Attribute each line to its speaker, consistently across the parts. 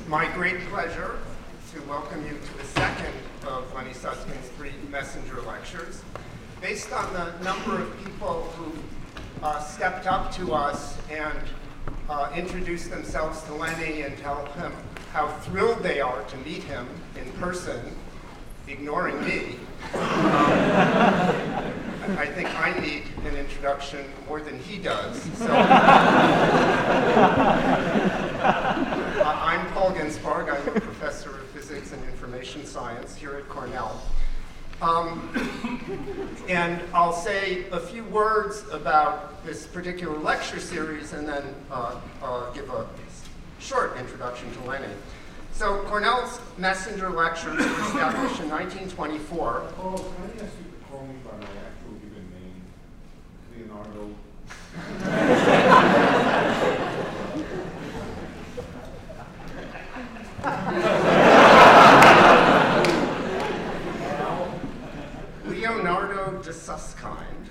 Speaker 1: my great pleasure to welcome you to the second of Lenny Sussman's 3 messenger lectures. Based on the number of people who stepped up to us and introduced themselves to Lenny and tell him how thrilled they are to meet him in person, ignoring me, I think I need an introduction more than he does. So, I'm Paul Ginsparg. I'm a professor of physics and information science here at Cornell. And I'll say a few words about this particular lecture series and then give a short introduction to Lenny. So Cornell's messenger lectures were established in 1924.
Speaker 2: Oh, can I ask you to call me by my actual given name, Leonardo?
Speaker 1: Leonardo de Susskind.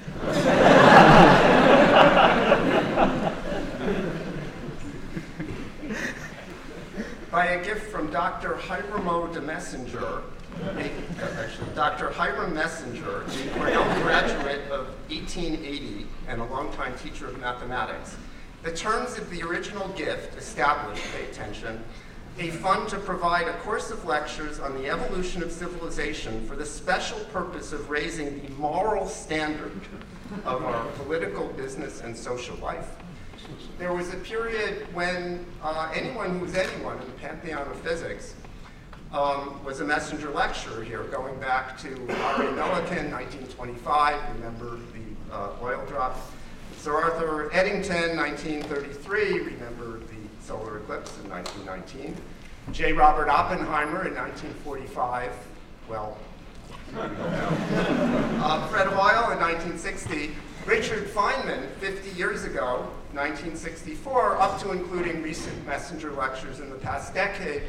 Speaker 1: By a gift from Dr. Hiram de Messenger, Dr. Hiram Messenger, a Cornell graduate of 1880 and a longtime teacher of mathematics. The terms of the original gift established, pay attention, a fund to provide a course of lectures on the evolution of civilization for the special purpose of raising the moral standard of our political, business, and social life. There was a period when anyone who was anyone in the pantheon of physics was a messenger lecturer here, going back to R.A. Millikan, 1925, remember the oil drop. Sir Arthur Eddington, 1933, remember the solar eclipse in 1919. J. Robert Oppenheimer in 1945, well, Fred Hoyle in 1960. Richard Feynman, 50 years ago, 1964, up to including recent messenger lectures in the past decade.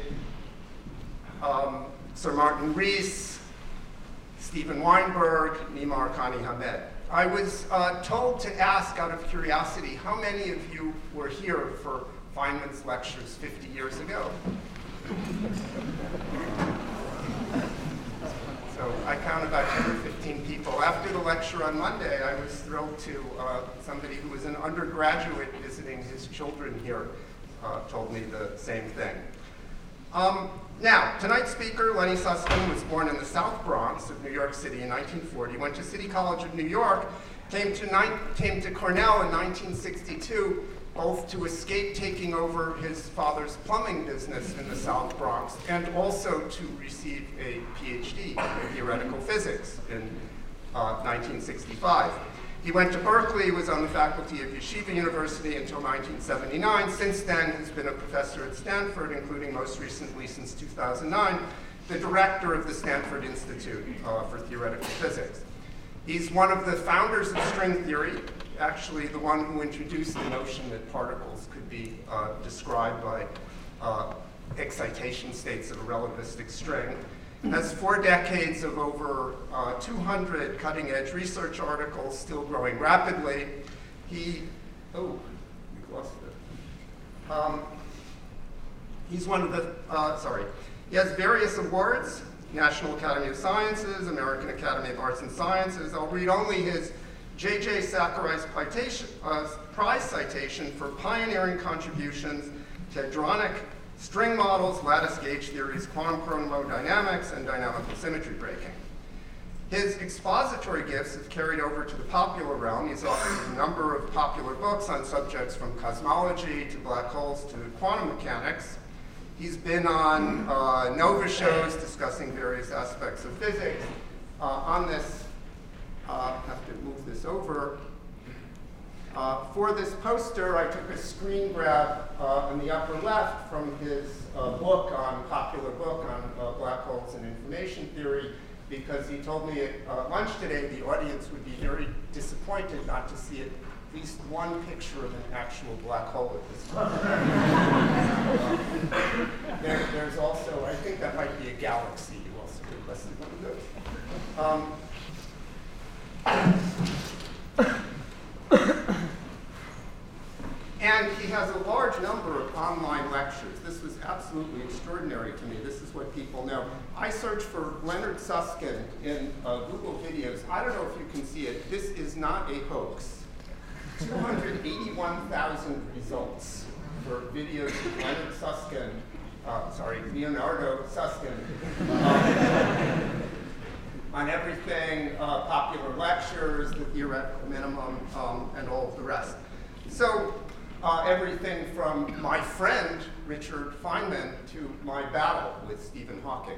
Speaker 1: Sir Martin Rees, Steven Weinberg, Nimar Khani Hamed. I was told to ask, out of curiosity, how many of you were here for Feynman's lectures 50 years ago? So I count about 10 or 15 people. After the lecture on Monday, I was thrilled to, somebody who was an undergraduate visiting his children here told me the same thing. Now, tonight's speaker, Lenny Sussman, was born in the South Bronx of New York City in 1940, went to City College of New York, came to Cornell in 1962, both to escape taking over his father's plumbing business in the South Bronx and also to receive a PhD in theoretical physics in 1965. He went to Berkeley, was on the faculty of Yeshiva University until 1979. Since then, he's been a professor at Stanford, including most recently, since 2009, the director of the Stanford Institute for Theoretical Physics. He's one of the founders of string theory, actually the one who introduced the notion that particles could be described by excitation states of a relativistic string. Has 4 decades of over 200 cutting-edge research articles, still growing rapidly. He's one of the, he has various awards, National Academy of Sciences, American Academy of Arts and Sciences. I'll read only his J.J. Saccharai's prize citation for pioneering contributions to hadronic string models, lattice gauge theories, quantum chromodynamics, and dynamical symmetry breaking. His expository gifts have carried over to the popular realm. He's authored a number of popular books on subjects from cosmology to black holes to quantum mechanics. He's been on NOVA shows discussing various aspects of physics. On this, I have to move this over. For this poster, I took a screen grab on the upper left from his popular book on black holes and information theory, because he told me at lunch today the audience would be very disappointed not to see at least one picture of an actual black hole at this time. There's also, I think that might be a galaxy. You also requested one of those. And he has a large number of online lectures. This was is absolutely extraordinary to me. This is what people know. I searched for Leonard Susskind in Google videos. I don't know if you can see it. This is not a hoax. 281,000 results for videos of Leonard Susskind, Leonardo Susskind, on everything, popular lectures, the theoretical minimum, and all of the rest. So everything from my friend, Richard Feynman, to my battle with Stephen Hawking.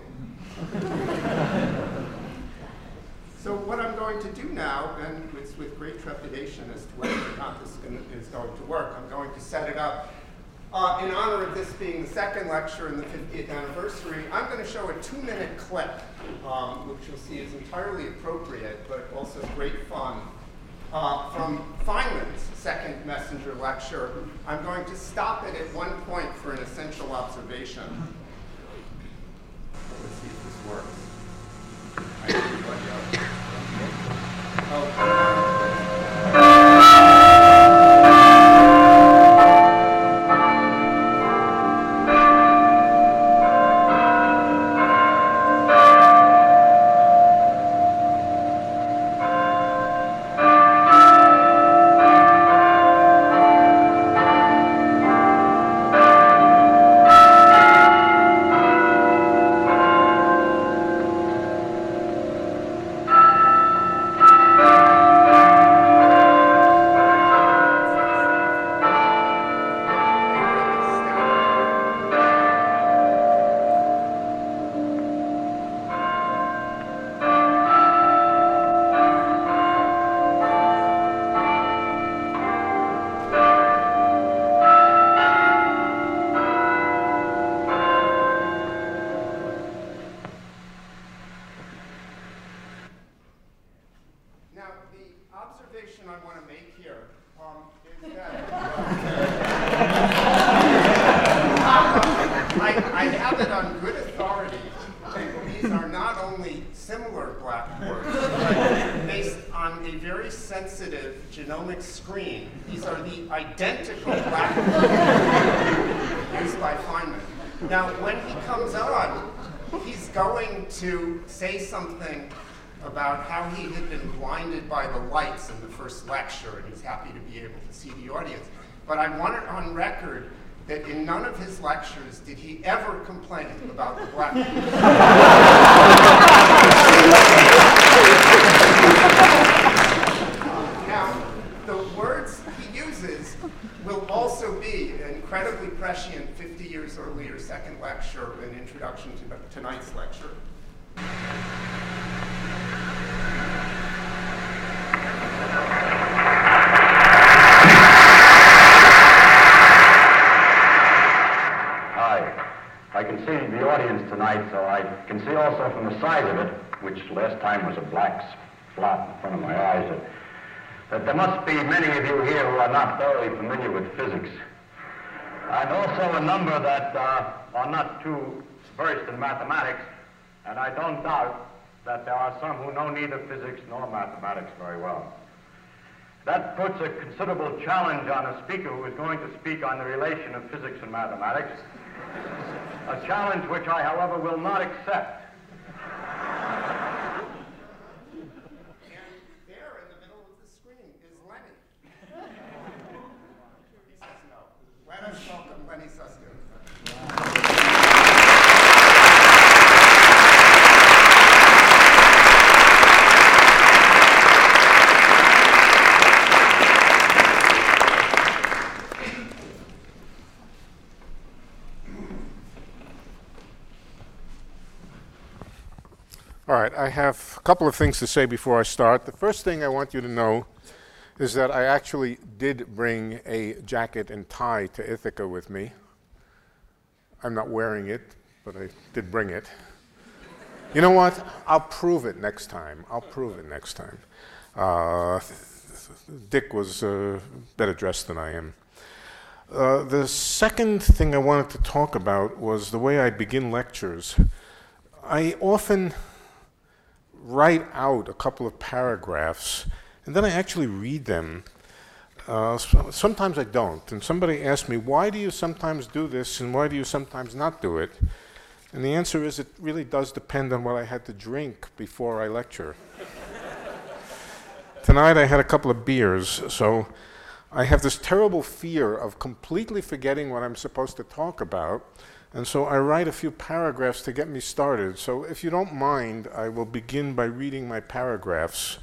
Speaker 1: So what I'm going to do now, and it's with great trepidation as to whether or not this is going to work, I'm going to set it up. In honor of this being the second lecture in the 50th anniversary, I'm going to show a 2-minute clip, which you'll see is entirely appropriate, but also great fun, from Feynman's second messenger lecture. I'm going to stop it at one point for an essential observation. Let's see if this works. About how he had been blinded by the lights in the first lecture, and he's happy to be able to see the audience. But I want it on record that in none of his lectures did he ever complain about the black people. Now, the words he uses will also be incredibly prescient 50 years earlier, second lecture, an introduction to tonight's lecture.
Speaker 3: I can see the audience tonight, so I can see also from the size of it, which last time was a black spot in front of my eyes, that there must be many of you here who are not thoroughly familiar with physics. And also a number that are not too versed in mathematics, and I don't doubt that there are some who know neither physics nor mathematics very well. That puts a considerable challenge on a speaker who is going to speak on the relation of physics and mathematics. A challenge which I, however, will not accept.
Speaker 1: And there in the middle of the screen is Lenny. He says no. Let us welcome Lenny Susskind.
Speaker 4: All right, I have a couple of things to say before I start. The first thing I want you to know is that I actually did bring a jacket and tie to Ithaca with me. I'm not wearing it, but I did bring it. You know what? I'll prove it next time. Dick was better dressed than I am. The second thing I wanted to talk about was the way I begin lectures. I often write out a couple of paragraphs, and then I actually read them Sometimes I don't. And somebody asked me, why do you sometimes do this and why do you sometimes not do it? And the answer is it really does depend on what I had to drink before I lecture. Tonight I had a couple of beers, so I have this terrible fear of completely forgetting what I'm supposed to talk about, and so I write a few paragraphs to get me started. So if you don't mind, I will begin by reading my paragraphs.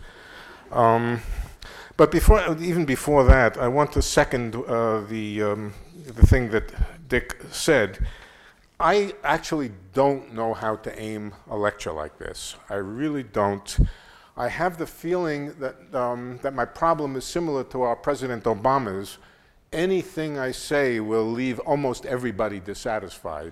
Speaker 4: But even before that, I want to second the thing that Dick said. I actually don't know how to aim a lecture like this. I really don't. I have the feeling that, that my problem is similar to our President Obama's. Anything I say will leave almost everybody dissatisfied.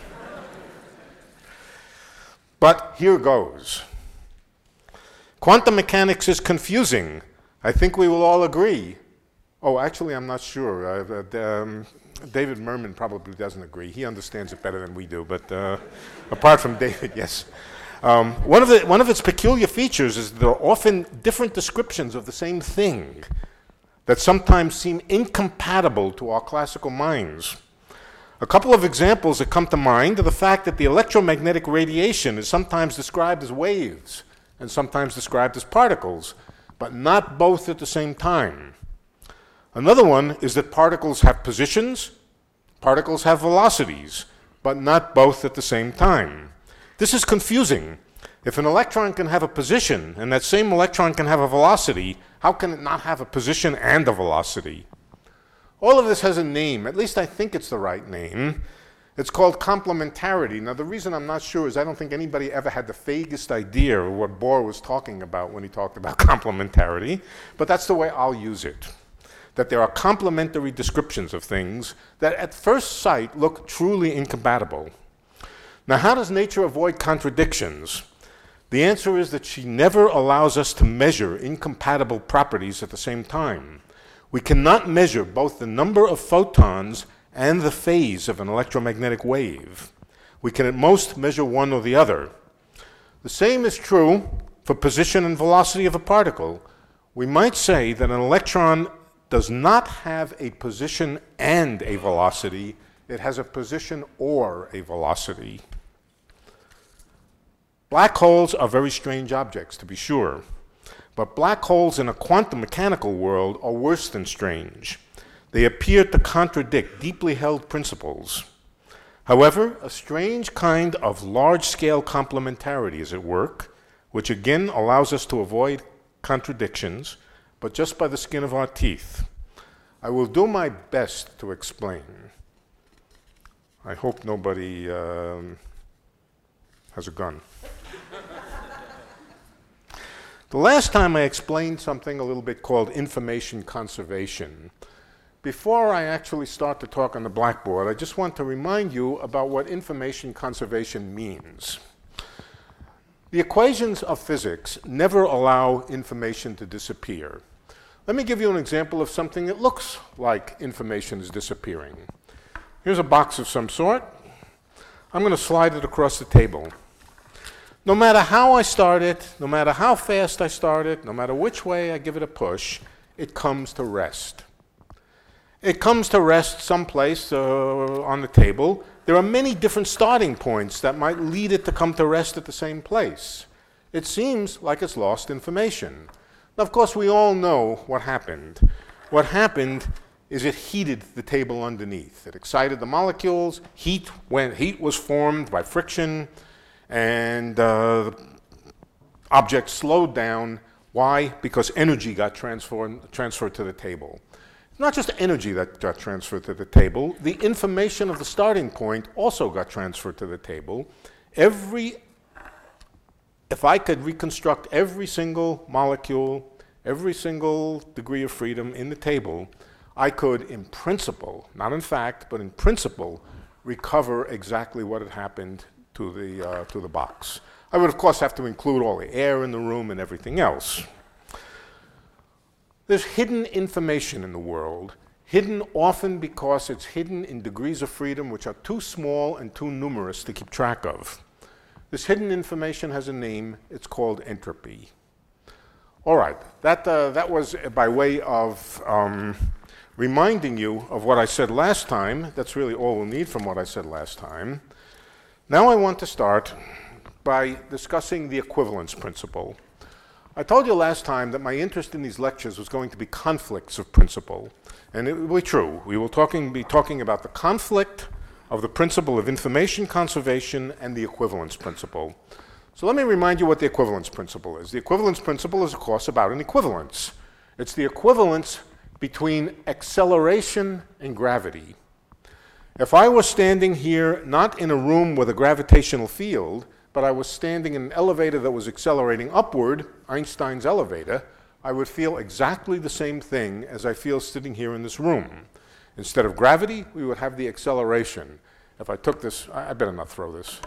Speaker 4: But here goes. Quantum mechanics is confusing. I think we will all agree. Oh, actually, I'm not sure. David Merman probably doesn't agree. He understands it better than we do, but apart from David, yes. One of its peculiar features is there are often different descriptions of the same thing that sometimes seem incompatible to our classical minds. A couple of examples that come to mind are the fact that the electromagnetic radiation is sometimes described as waves and sometimes described as particles, but not both at the same time. Another one is that particles have positions, particles have velocities, but not both at the same time. This is confusing. If an electron can have a position and that same electron can have a velocity, how can it not have a position and a velocity? All of this has a name. At least I think it's the right name. It's called complementarity. Now, the reason I'm not sure is I don't think anybody ever had the vaguest idea of what Bohr was talking about when he talked about complementarity, but that's the way I'll use it. That there are complementary descriptions of things that at first sight look truly incompatible. Now, how does nature avoid contradictions? The answer is that she never allows us to measure incompatible properties at the same time. We cannot measure both the number of photons and the phase of an electromagnetic wave. We can at most measure one or the other. The same is true for position and velocity of a particle. We might say that an electron does not have a position and a velocity. It has a position or a velocity. Black holes are very strange objects, to be sure. But black holes in a quantum mechanical world are worse than strange. They appear to contradict deeply held principles. However, a strange kind of large-scale complementarity is at work, which again allows us to avoid contradictions, but just by the skin of our teeth. I will do my best to explain. I hope nobody has a gun. The last time I explained something a little bit called information conservation. Before I actually start to talk on the blackboard, I just want to remind you about what information conservation means. The equations of physics never allow information to disappear. Let me give you an example of something that looks like information is disappearing. Here's a box of some sort. I'm going to slide it across the table. No matter how I start it, no matter how fast I start it, no matter which way I give it a push, it comes to rest. It comes to rest someplace on the table. There are many different starting points that might lead it to come to rest at the same place. It seems like it's lost information. Now, of course, we all know what happened. What happened is it heated the table underneath. It excited the molecules. Heat was formed by friction, and the object slowed down. Why? Because energy got transferred to the table. Not just energy that got transferred to the table, the information of the starting point also got transferred to the table. If I could reconstruct every single molecule, every single degree of freedom in the table, I could, in principle, not in fact, but in principle, recover exactly what had happened to the box. I would, of course, have to include all the air in the room and everything else. There's hidden information in the world, hidden often because it's hidden in degrees of freedom which are too small and too numerous to keep track of. This hidden information has a name. It's called entropy. All right, that was by way of reminding you of what I said last time. That's really all we'll need from what I said last time. Now I want to start by discussing the equivalence principle. I told you last time that my interest in these lectures was going to be conflicts of principle, and it will be true. We will be talking about the conflict of the principle of information conservation and the equivalence principle. So let me remind you what the equivalence principle is. The equivalence principle is, of course, about an equivalence. It's the equivalence between acceleration and gravity. If I was standing here not in a room with a gravitational field, but I was standing in an elevator that was accelerating upward, Einstein's elevator, I would feel exactly the same thing as I feel sitting here in this room. Instead of gravity, we would have the acceleration. If I took this, I better not throw this.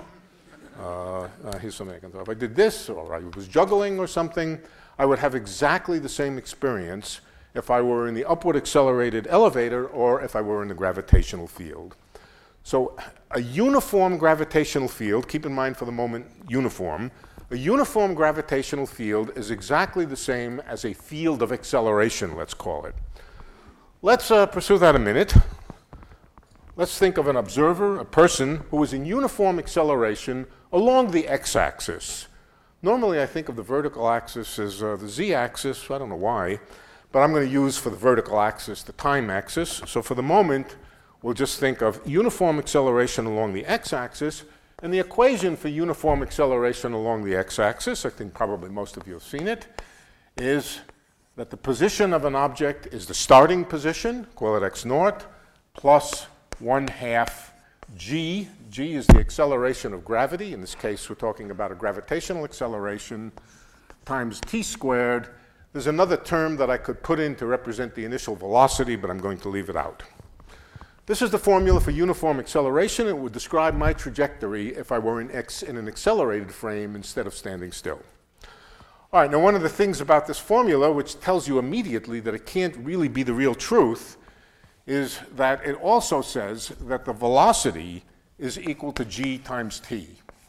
Speaker 4: Here's something I can throw. If I did this, or I was juggling or something, I would have exactly the same experience if I were in the upward accelerated elevator or if I were in the gravitational field. So a uniform gravitational field, keep in mind for the moment uniform, a uniform gravitational field is exactly the same as a field of acceleration, let's call it. Let's pursue that a minute. Let's think of an observer, a person, who is in uniform acceleration along the x-axis. Normally I think of the vertical axis as the z-axis, I don't know why, but I'm going to use for the vertical axis the time axis. So for the moment, we'll just think of uniform acceleration along the x-axis, and the equation for uniform acceleration along the x-axis, I think probably most of you have seen it, is that the position of an object is the starting position, call it x naught, plus 1/2 g. G is the acceleration of gravity. In this case, we're talking about a gravitational acceleration times t squared. There's another term that I could put in to represent the initial velocity, but I'm going to leave it out. This is the formula for uniform acceleration. It would describe my trajectory if I were in an accelerated frame instead of standing still. All right, now one of the things about this formula, which tells you immediately that it can't really be the real truth, is that it also says that the velocity is equal to g times t.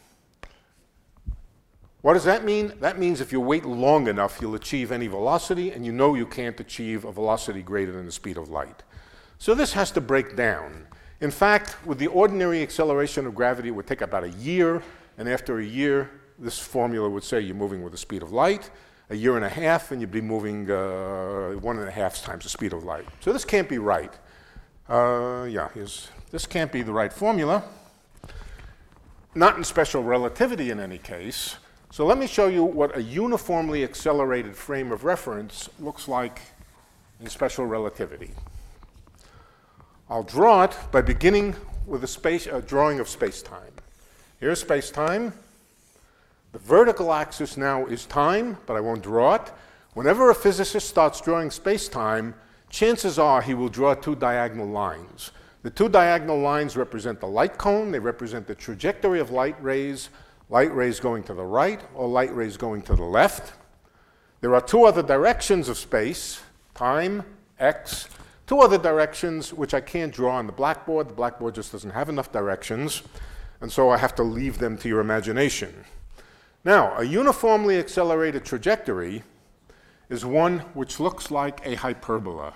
Speaker 4: What does that mean? That means if you wait long enough, you'll achieve any velocity, and you know you can't achieve a velocity greater than the speed of light. So this has to break down. In fact, with the ordinary acceleration of gravity, it would take about a year, and after a year, this formula would say you're moving with the speed of light. A year and a half, and you'd be moving 1.5 times the speed of light. So this can't be right. This can't be the right formula. Not in special relativity in any case. So let me show you what a uniformly accelerated frame of reference looks like in special relativity. I'll draw it by beginning with a drawing of space-time. Here's space-time. The vertical axis now is time, but I won't draw it. Whenever a physicist starts drawing space-time, chances are he will draw two diagonal lines. The two diagonal lines represent the light cone. They represent the trajectory of light rays going to the right or light rays going to the left. There are two other directions of space, time, x, two other directions which I can't draw on the blackboard. The blackboard just doesn't have enough directions, and so I have to leave them to your imagination. Now, a uniformly accelerated trajectory is one which looks like a hyperbola.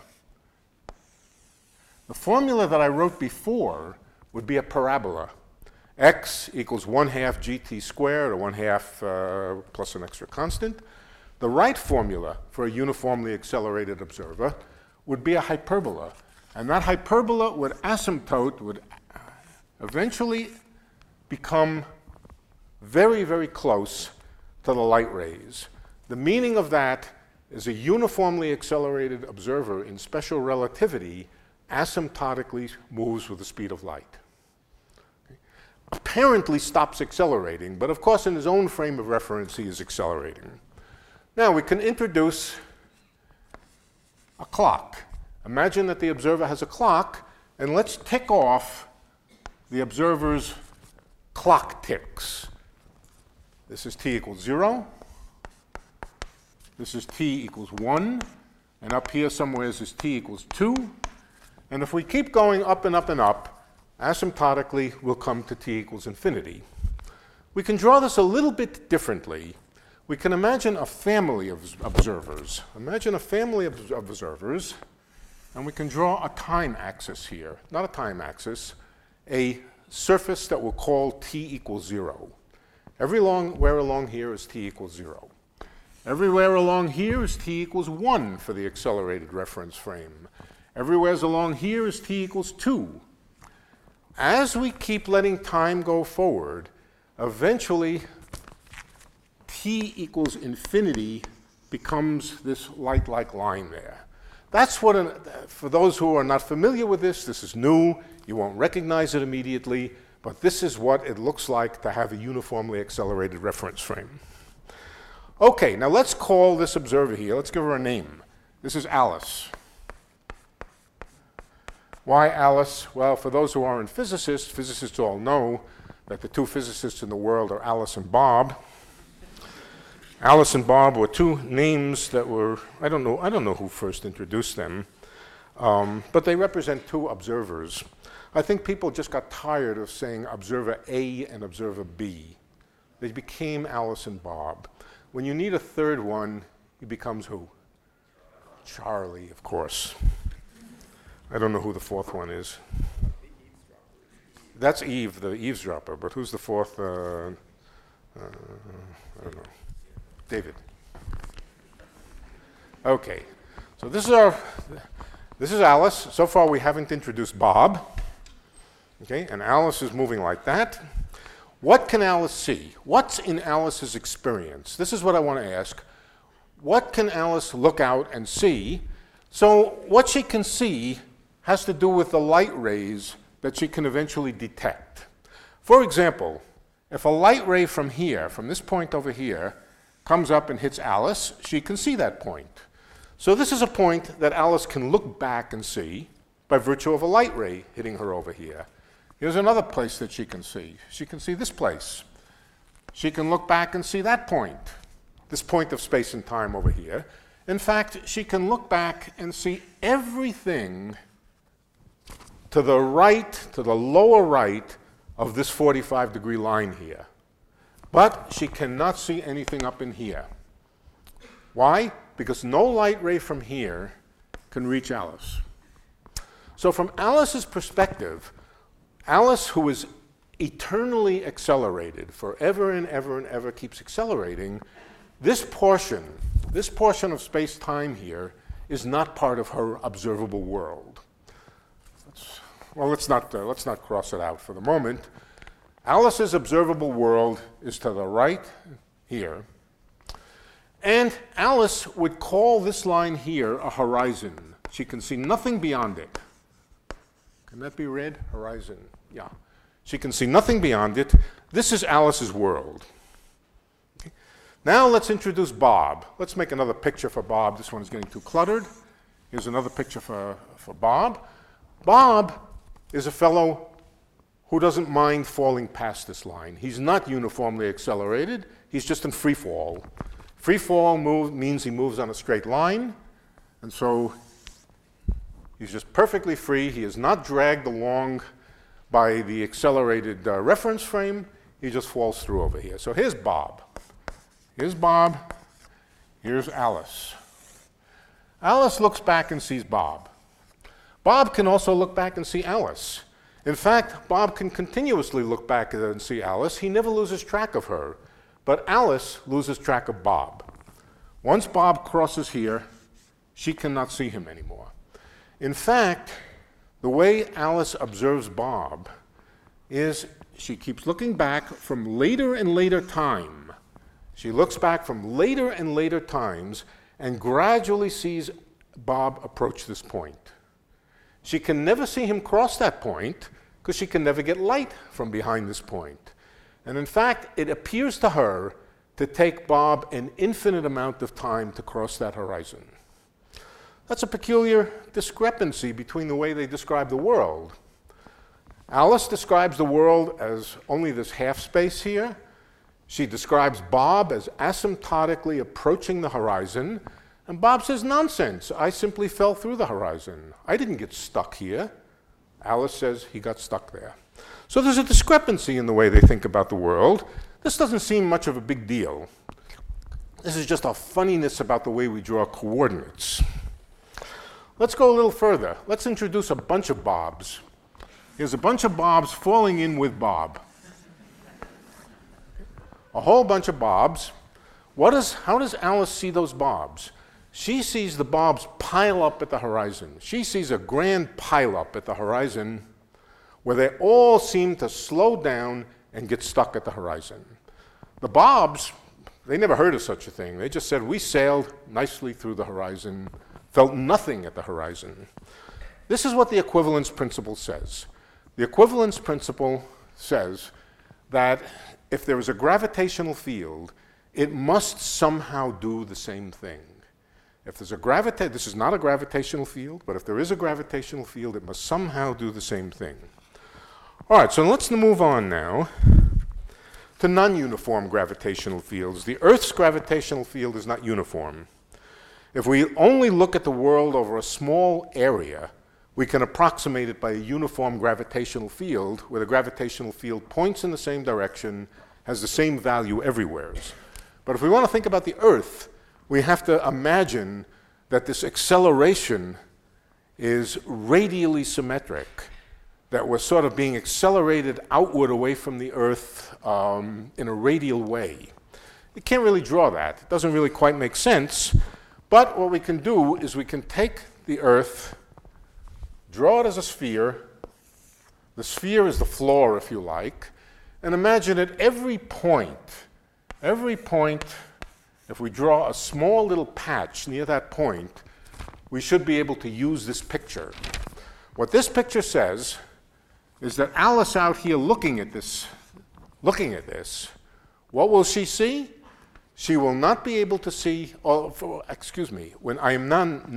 Speaker 4: The formula that I wrote before would be a parabola. X equals 1/2 gt squared, or 1/2 plus an extra constant. The right formula for a uniformly accelerated observer would be a hyperbola. And that hyperbola would asymptote, would eventually become very, very close to the light rays. The meaning of that is a uniformly accelerated observer in special relativity asymptotically moves with the speed of light. Apparently stops accelerating, but of course in his own frame of reference he is accelerating. Now we can introduce a clock. Imagine that the observer has a clock, and let's tick off the observer's clock ticks. This is t equals 0. This is t equals 1. And up here somewhere is t equals 2. And if we keep going up and up and up, asymptotically we'll come to t equals infinity. We can draw this a little bit differently. we can imagine a family of observers. Imagine a family of observers, and we can draw a time axis here. Not a time axis, a surface that we'll call t equals 0. Everywhere along here is t equals 0. Everywhere along here is t equals 1 for the accelerated reference frame. Everywhere along here is t equals 2. As we keep letting time go forward, eventually t equals infinity becomes this light-like line there. That's what, for those who are not familiar with this is new. You won't recognize it immediately, but this is what it looks like to have a uniformly accelerated reference frame. Okay, now let's call this observer here, let's give her a name. This is Alice. Why Alice? Well, for those who aren't physicists, physicists all know that the two physicists in the world are Alice and Bob. Alice and Bob were two names that were, I don't know who first introduced them, but they represent two observers. I think people just got tired of saying observer A and observer B. They became Alice and Bob. When you need a third one, it becomes who? Charlie, of course. I don't know who the fourth one is. That's Eve, the eavesdropper, but who's the fourth? I don't know. David. Okay, so this is Alice. So far we haven't introduced Bob. Okay, and Alice is moving like that. What can Alice see? What's in Alice's experience? This is what I want to ask. What can Alice look out and see? So what she can see has to do with the light rays that she can eventually detect. For example, if a light ray from here, from this point over here, comes up and hits Alice, she can see that point. So this is a point that Alice can look back and see by virtue of a light ray hitting her over here. Here's another place that she can see. She can see this place. She can look back and see that point, this point of space and time over here. In fact, she can look back and see everything to the right, to the lower right of this 45-degree line here. But she cannot see anything up in here. Why? Because no light ray from here can reach Alice. So from Alice's perspective, Alice, who is eternally accelerated, forever and ever and ever keeps accelerating, this portion of space-time here is not part of her observable world. Let's not cross it out for the moment. Alice's observable world is to the right here. And Alice would call this line here a horizon. She can see nothing beyond it. Can that be read? Horizon. Yeah. She can see nothing beyond it. This is Alice's world. Okay. Now let's introduce Bob. Let's make another picture for Bob. This one is getting too cluttered. Here's another picture for Bob. Bob is a fellow who doesn't mind falling past this line. He's not uniformly accelerated. He's just in free fall. Free fall means he moves on a straight line, and so he's just perfectly free. He is not dragged along by the accelerated reference frame. He just falls through over here. So here's Bob. Here's Bob. Here's Alice. Alice looks back and sees Bob. Bob can also look back and see Alice. In fact, Bob can continuously look back and see Alice. He never loses track of her, but Alice loses track of Bob. Once Bob crosses here, she cannot see him anymore. In fact, the way Alice observes Bob is she keeps looking back from later and later time. She looks back from later and later times and gradually sees Bob approach this point. She can never see him cross that point because she can never get light from behind this point. And in fact, it appears to her to take Bob an infinite amount of time to cross that horizon. That's a peculiar discrepancy between the way they describe the world. Alice describes the world as only this half space here. She describes Bob as asymptotically approaching the horizon. And Bob says, nonsense, I simply fell through the horizon. I didn't get stuck here. Alice says he got stuck there. So there's a discrepancy in the way they think about the world. This doesn't seem much of a big deal. This is just a funniness about the way we draw coordinates. Let's go a little further. Let's introduce a bunch of Bobs. Here's a bunch of Bobs falling in with Bob. A whole bunch of Bobs. How does Alice see those Bobs? She sees the Bobs pile up at the horizon. She sees a grand pile up at the horizon where they all seem to slow down and get stuck at the horizon. The Bobs, they never heard of such a thing. They just said, we sailed nicely through the horizon, felt nothing at the horizon. This is what the equivalence principle says. The equivalence principle says that if there is a gravitational field, it must somehow do the same thing. If there's this is not a gravitational field, but if there is a gravitational field, it must somehow do the same thing. All right, so let's move on now to non-uniform gravitational fields. The Earth's gravitational field is not uniform. If we only look at the world over a small area, we can approximate it by a uniform gravitational field, where the gravitational field points in the same direction, has the same value everywhere. But if we want to think about the Earth, we have to imagine that this acceleration is radially symmetric, that we're sort of being accelerated outward away from the Earth in a radial way. You can't really draw that. It doesn't really quite make sense. But what we can do is we can take the Earth, draw it as a sphere. The sphere is the floor, if you like, and imagine at every point, if we draw a small little patch near that point, we should be able to use this picture. What this picture says is that Alice out here looking at this, what will she see? She will not be able to see, when I am not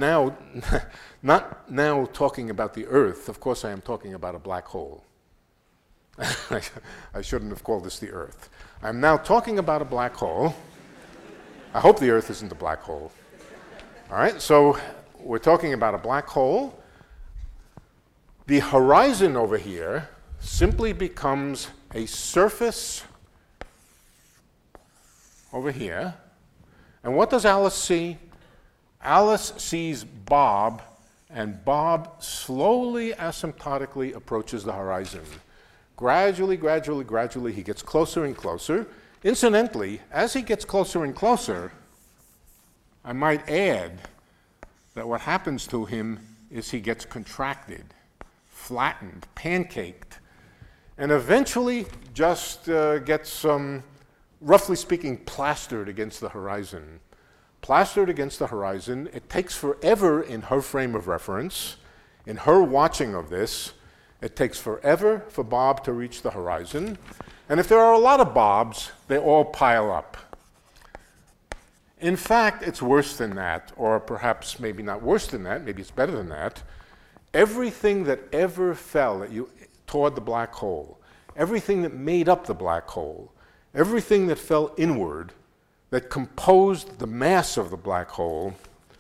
Speaker 4: now talking about the Earth, of course I am talking about a black hole. I shouldn't have called this the Earth. I'm now talking about a black hole. I hope the Earth isn't a black hole. All right, so we're talking about a black hole. The horizon over here simply becomes a surface over here. And what does Alice see? Alice sees Bob, and Bob slowly, asymptotically approaches the horizon. Gradually, he gets closer and closer. Incidentally, as he gets closer and closer, I might add that what happens to him is he gets contracted, flattened, pancaked, and eventually just gets, roughly speaking, plastered against the horizon. Plastered against the horizon. It takes forever in her frame of reference, in her watching of this. It takes forever for Bob to reach the horizon. And if there are a lot of Bobs, they all pile up. In fact, it's worse than that, or perhaps maybe not worse than that, maybe it's better than that. Everything that ever fell toward the black hole, everything that made up the black hole, everything that fell inward, that composed the mass of the black hole,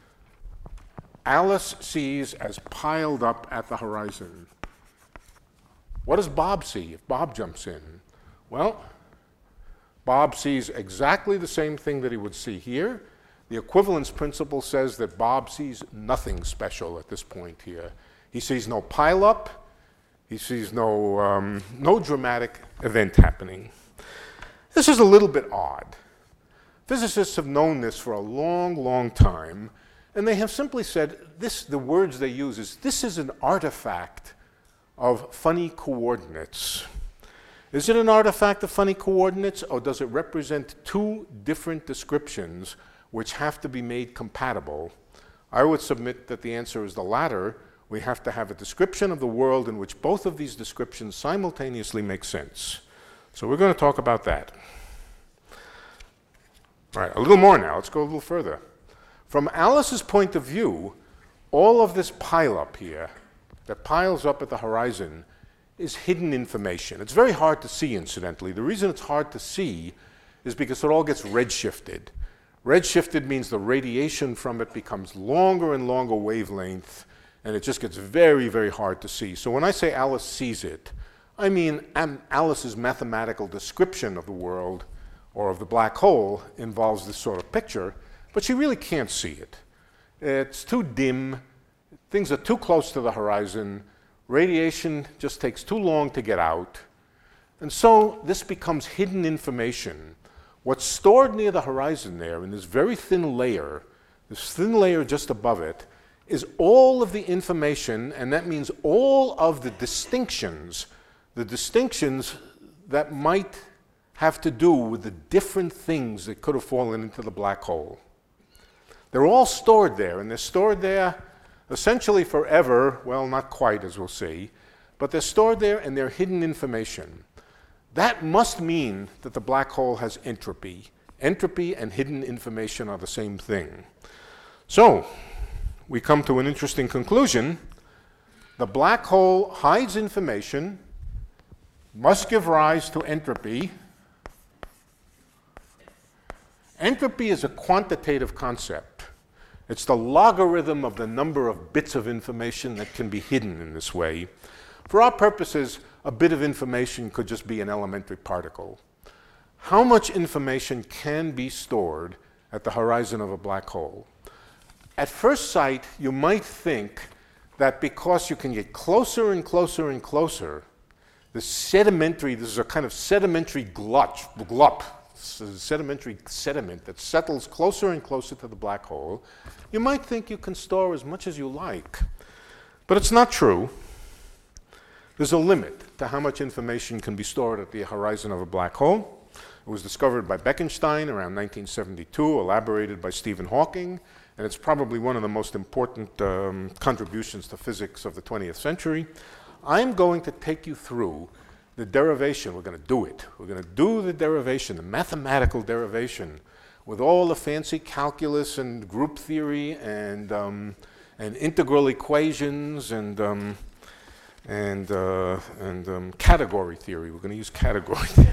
Speaker 4: Alice sees as piled up at the horizon. What does Bob see if Bob jumps in? Well, Bob sees exactly the same thing that he would see here. The equivalence principle says that Bob sees nothing special at this point here. He sees no pileup. He sees no dramatic event happening. This is a little bit odd. Physicists have known this for a long, long time, and they have simply said the words they use is, this is an artifact of funny coordinates. Is it an artifact of funny coordinates, or does it represent two different descriptions which have to be made compatible? I would submit that the answer is the latter. We have to have a description of the world in which both of these descriptions simultaneously make sense. So we're going to talk about that. All right, a little more now. Let's go a little further. From Alice's point of view, all of this pileup here that piles up at the horizon is hidden information. It's very hard to see, incidentally. The reason it's hard to see is because it all gets redshifted. Redshifted means the radiation from it becomes longer and longer wavelength, and it just gets very, very hard to see. So when I say Alice sees it, I mean Alice's mathematical description of the world or of the black hole involves this sort of picture, but she really can't see it. It's too dim, things are too close to the horizon, radiation just takes too long to get out, and so this becomes hidden information. What's stored near the horizon there in this very thin layer, this thin layer just above it, is all of the information, and that means all of the distinctions that might have to do with the different things that could have fallen into the black hole. They're all stored there, and they're stored there essentially forever. Well, not quite, as we'll see, but they're stored there and they're hidden information. That must mean that the black hole has entropy. Entropy and hidden information are the same thing. So, we come to an interesting conclusion. The black hole hides information, must give rise to entropy. Entropy is a quantitative concept. It's the logarithm of the number of bits of information that can be hidden in this way. For our purposes, a bit of information could just be an elementary particle. How much information can be stored at the horizon of a black hole? At first sight, you might think that because you can get closer and closer and closer, this is a kind of sedimentary glup, sedimentary sediment that settles closer and closer to the black hole, you might think you can store as much as you like. But it's not true. There's a limit to how much information can be stored at the horizon of a black hole. It was discovered by Bekenstein around 1972, elaborated by Stephen Hawking, and it's probably one of the most important contributions to physics of the 20th century. I'm going to take you through the derivation. We're going to do it. We're going to do the derivation, the mathematical derivation, with all the fancy calculus and group theory and integral equations and category theory. We're going to use category theory.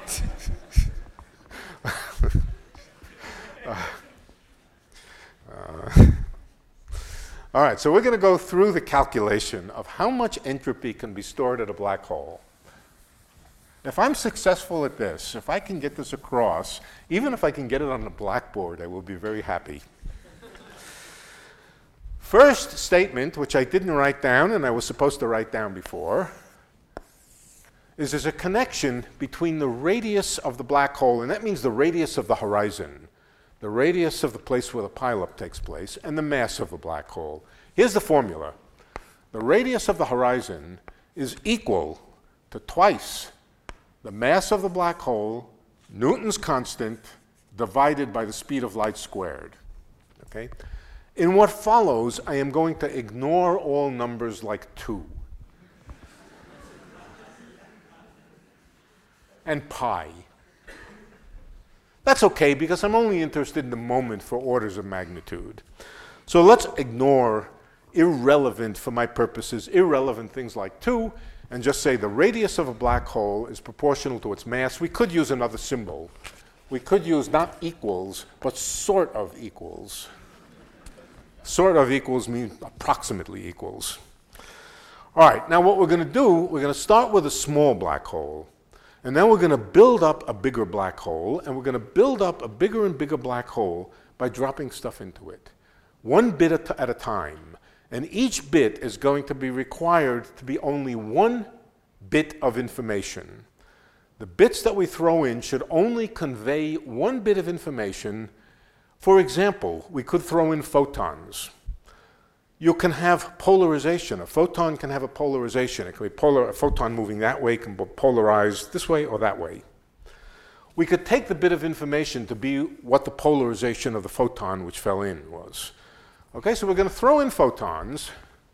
Speaker 4: All right, so we're going to go through the calculation of how much entropy can be stored at a black hole. If I'm successful at this, if I can get this across, even if I can get it on the blackboard, I will be very happy. First statement, which I didn't write down and I was supposed to write down before, is there's a connection between the radius of the black hole, and that means the radius of the horizon, the radius of the place where the pileup takes place, and the mass of the black hole. Here's the formula. The radius of the horizon is equal to twice the mass of the black hole, Newton's constant, divided by the speed of light squared. Okay? In what follows, I am going to ignore all numbers like 2 and pi. That's okay, because I'm only interested in the moment for orders of magnitude. So let's ignore irrelevant, for my purposes, irrelevant things like 2, and just say the radius of a black hole is proportional to its mass. We could use another symbol. We could use not equals, but sort of equals. Sort of equals means approximately equals. All right, now what we're going to do, we're going to start with a small black hole. And then we're going to build up a bigger black hole, and we're going to build up a bigger and bigger black hole by dropping stuff into it, one bit at a time. And each bit is going to be required to be only one bit of information. The bits that we throw in should only convey one bit of information. For example, we could throw in photons. You can have polarization. A photon can have a polarization. It can be a photon moving that way can be polarized this way or that way. We could take the bit of information to be what the polarization of the photon which fell in was. Okay, so we're going to throw in photons,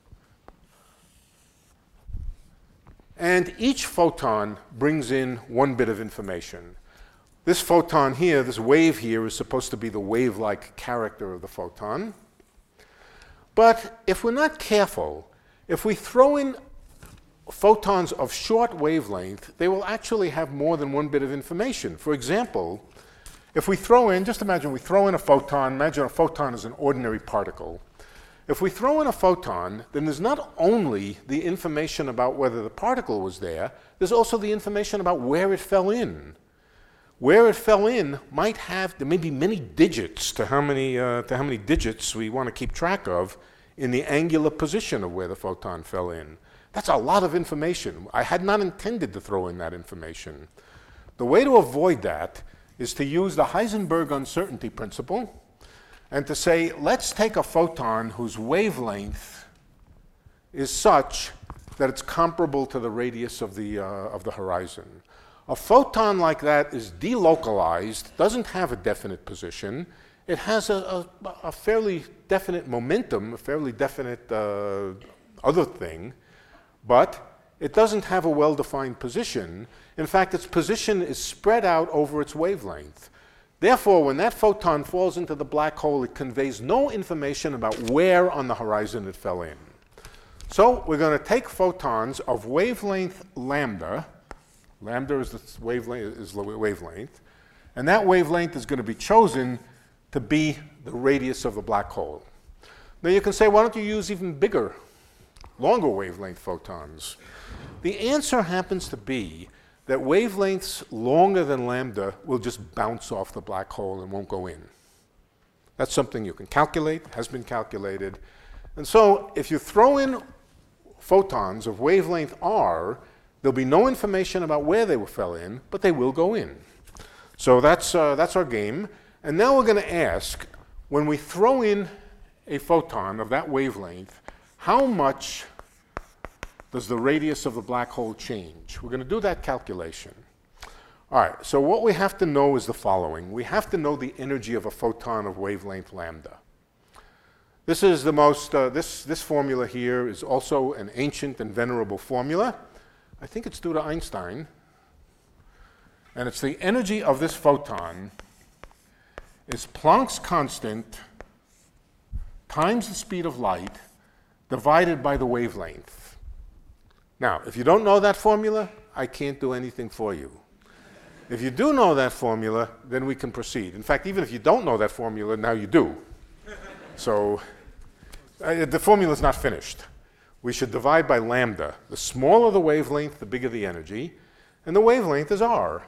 Speaker 4: and each photon brings in one bit of information. This photon here, this wave here, is supposed to be the wave-like character of the photon. But if we're not careful, if we throw in photons of short wavelength, they will actually have more than one bit of information. For example, if we throw in, just imagine we throw in a photon, imagine a photon is an ordinary particle. If we throw in a photon, then there's not only the information about whether the particle was there, there's also the information about where it fell in. where it fell in might have, there may be many digits to how many digits we want to keep track of in the angular position of where the photon fell in. That's a lot of information. I had not intended to throw in that information. The way to avoid that is to use the Heisenberg uncertainty principle and to say, let's take a photon whose wavelength is such that it's comparable to the radius of the horizon. A photon like that is delocalized, doesn't have a definite position. It has a fairly definite momentum, a fairly definite other thing, but it doesn't have a well-defined position. In fact, its position is spread out over its wavelength. Therefore, when that photon falls into the black hole, it conveys no information about where on the horizon it fell in. So we're going to take photons of wavelength lambda. Lambda is the wavelength. And that wavelength is going to be chosen to be the radius of the black hole. Now you can say, why don't you use even bigger, longer wavelength photons? The answer happens to be that wavelengths longer than lambda will just bounce off the black hole and won't go in. That's something you can calculate, has been calculated. And so if you throw in photons of wavelength r, there'll be no information about where they fell in, but they will go in. So that's our game. And now we're going to ask, when we throw in a photon of that wavelength, how much does the radius of the black hole change? We're going to do that calculation. All right, so what we have to know is the following. We have to know the energy of a photon of wavelength lambda. This is the most, this formula here is also an ancient and venerable formula. I think it's due to Einstein. And it's the energy of this photon is Planck's constant times the speed of light divided by the wavelength. Now, if you don't know that formula, I can't do anything for you. If you do know that formula, then we can proceed. In fact, even if you don't know that formula, now you do. So the formula is not finished. We should divide by lambda. The smaller the wavelength, the bigger the energy, and the wavelength is r.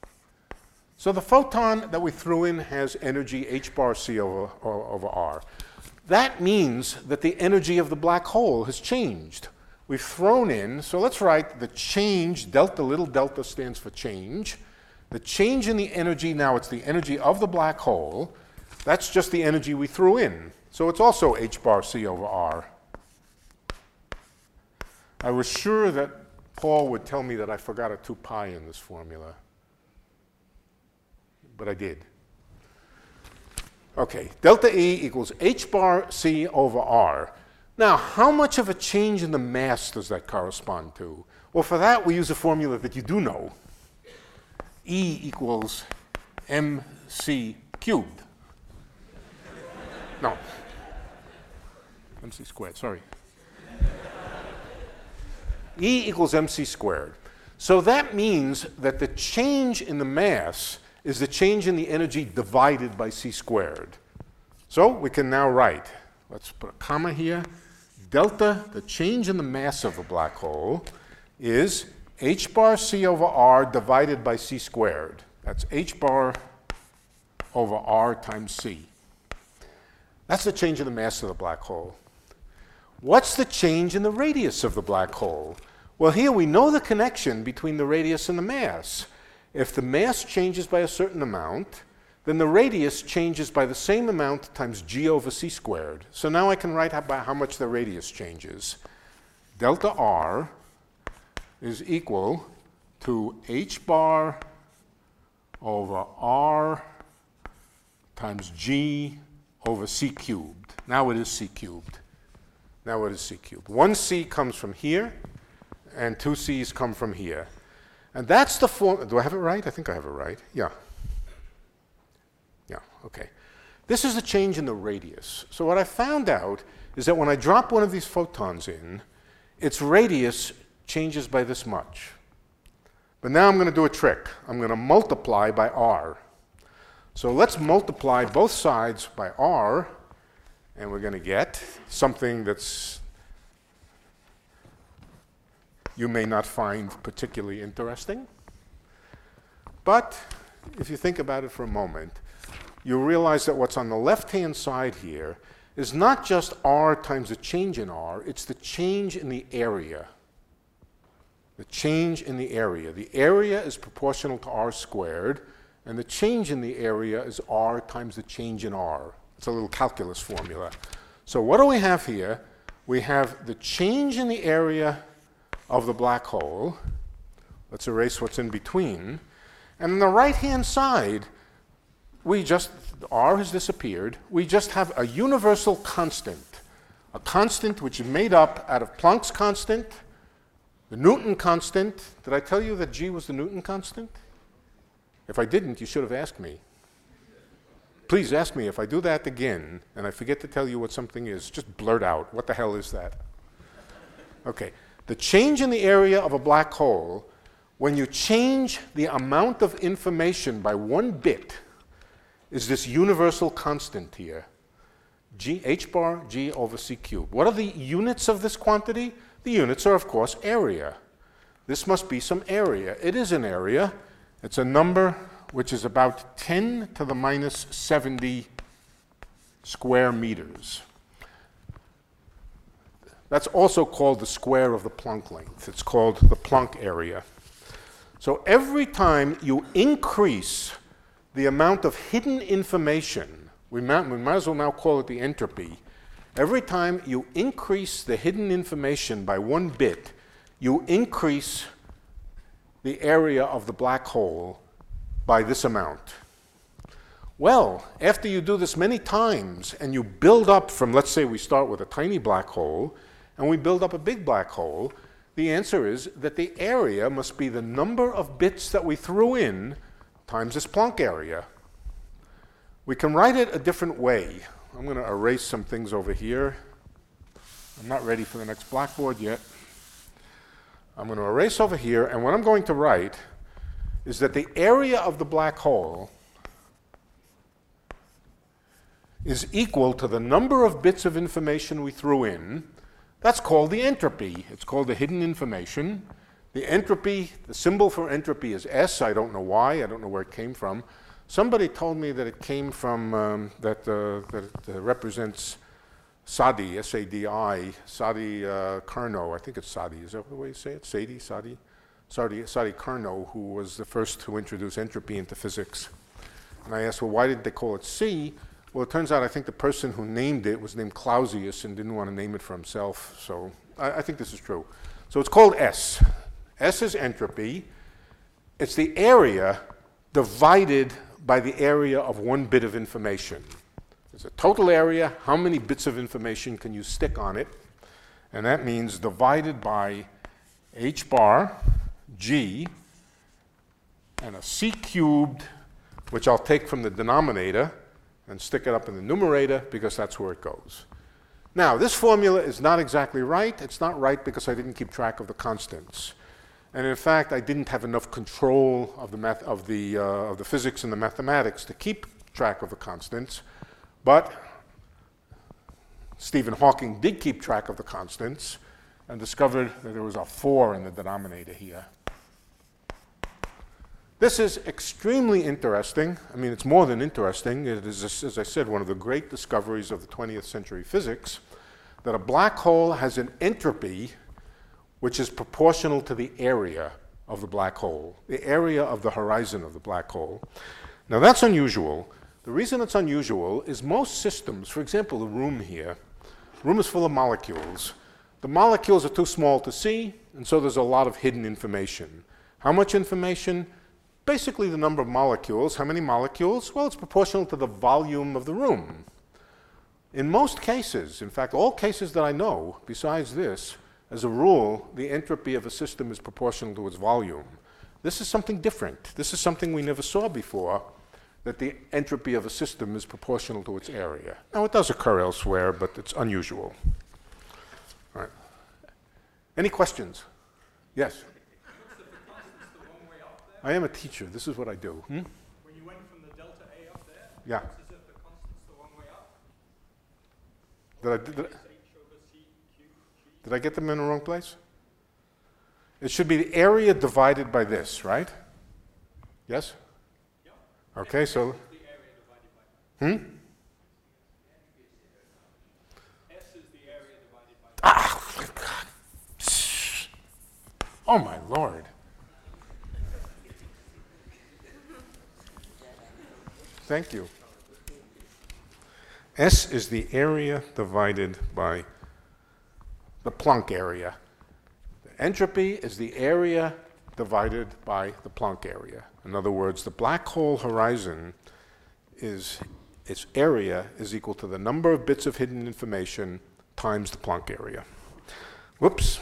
Speaker 4: So the photon that we threw in has energy h bar c over r. That means that the energy of the black hole has changed. We've thrown in, so let's write the change, delta, little delta stands for change. The change in the energy, now it's the energy of the black hole. That's just the energy we threw in. So it's also h bar c over r. I was sure that Paul would tell me that I forgot a 2 pi in this formula. But I did. Okay, delta E equals h bar c over r. Now, how much of a change in the mass does that correspond to? Well, for that, we use a formula that you do know. E equals mc cubed. No. mc squared, sorry. E equals mc squared. So that means that the change in the mass is the change in the energy divided by c squared. So we can now write, let's put a comma here, delta, the change in the mass of a black hole, is h bar c over r divided by c squared. That's h bar over r times c. That's the change in the mass of the black hole. What's the change in the radius of the black hole? Well, here we know the connection between the radius and the mass. If the mass changes by a certain amount, then the radius changes by the same amount times g over c squared. So now I can write about how much the radius changes. Delta r is equal to h bar over r times g over c cubed. Now it is c cubed. Now it is c cubed. 1 c comes from here, and 2 c's come from here. And that's the form. Do I have it right? I think I have it right. Yeah. Yeah, okay. This is the change in the radius. So what I found out is that when I drop one of these photons in, its radius changes by this much. But now I'm going to do a trick. I'm going to multiply by r. So let's multiply both sides by r, and we're going to get something that's you may not find particularly interesting. But if you think about it for a moment, you realize that what's on the left-hand side here is not just r times the change in r, it's the change in the area. The change in the area. The area is proportional to r squared, and the change in the area is r times the change in r. It's a little calculus formula. So what do we have here? We have the change in the area of the black hole. Let's erase what's in between. And on the right-hand side, r has disappeared. We just have a universal constant, a constant which is made up out of Planck's constant, the Newton constant. Did I tell you that G was the Newton constant? If I didn't, you should have asked me. Please ask me. If I do that again and I forget to tell you what something is, just blurt out, what the hell is that? Okay, the change in the area of a black hole, when you change the amount of information by 1 bit, is this universal constant here, h bar g over c cubed. What are the units of this quantity? The units are, of course, area. This must be some area. It is an area. It's a number which is about 10 to the minus 70 square meters. That's also called the square of the Planck length. It's called the Planck area. So every time you increase the amount of hidden information, we might as well now call it the entropy. Every time you increase the hidden information by 1 bit, you increase the area of the black hole by this amount. Well, after you do this many times and you build up from, let's say we start with a tiny black hole and we build up a big black hole, the answer is that the area must be the number of bits that we threw in times this Planck area. We can write it a different way. I'm going to erase some things over here. I'm not ready for the next blackboard yet. I'm going to erase over here, and what I'm going to write is that the area of the black hole is equal to the number of bits of information we threw in. That's called the entropy. It's called the hidden information. The entropy, the symbol for entropy is S. I don't know why. I don't know where it came from. Somebody told me that it came from, that it represents Sadi, S-A-D-I, Sadi Carnot. I think it's Sadi. Is that the way you say it? Sadi, Sadi? Sadi Carnot, who was the first to introduce entropy into physics. And I asked, well, why did they call it C? Well, it turns out I think the person who named it was named Clausius and didn't want to name it for himself. So I think this is true. So it's called S. S is entropy. It's the area divided by the area of 1 bit of information. There's a total area. How many bits of information can you stick on it? And that means divided by h bar g and a c cubed, which I'll take from the denominator and stick it up in the numerator because that's where it goes. Now, this formula is not exactly right. It's not right because I didn't keep track of the constants. And in fact, I didn't have enough control of the physics and the mathematics to keep track of the constants. But Stephen Hawking did keep track of the constants and discovered that there was a 4 in the denominator here. This is extremely interesting. I mean, it's more than interesting. It is, as I said, one of the great discoveries of the 20th century physics, that a black hole has an entropy which is proportional to the area of the black hole, the area of the horizon of the black hole. Now, that's unusual. The reason it's unusual is most systems, for example, the room here, the room is full of molecules. The molecules are too small to see, and so there's a lot of hidden information. How much information? Basically the number of molecules. How many molecules? Well, it's proportional to the volume of the room. In most cases, in fact, all cases that I know, besides this, as a rule, the entropy of a system is proportional to its volume. This is something different. This is something we never saw before, that the entropy of a system is proportional to its area. Now, it does occur elsewhere, but it's unusual. All right. Any questions? Yes? I am a teacher. This is what I do.
Speaker 5: When you went from the delta A up there,
Speaker 4: Yeah.
Speaker 5: it's as if the constant's the wrong way up.
Speaker 4: Did I get them in the wrong place? It should be the area divided by this, right? Yes? Okay, so,
Speaker 5: The area divided by.
Speaker 4: hmm?
Speaker 5: S is the area divided by.
Speaker 4: Oh my Lord. Thank you. S is the area divided by the Planck area. The entropy is the area divided by the Planck area. In other words, the black hole horizon is, its area is equal to the number of bits of hidden information times the Planck area. Whoops.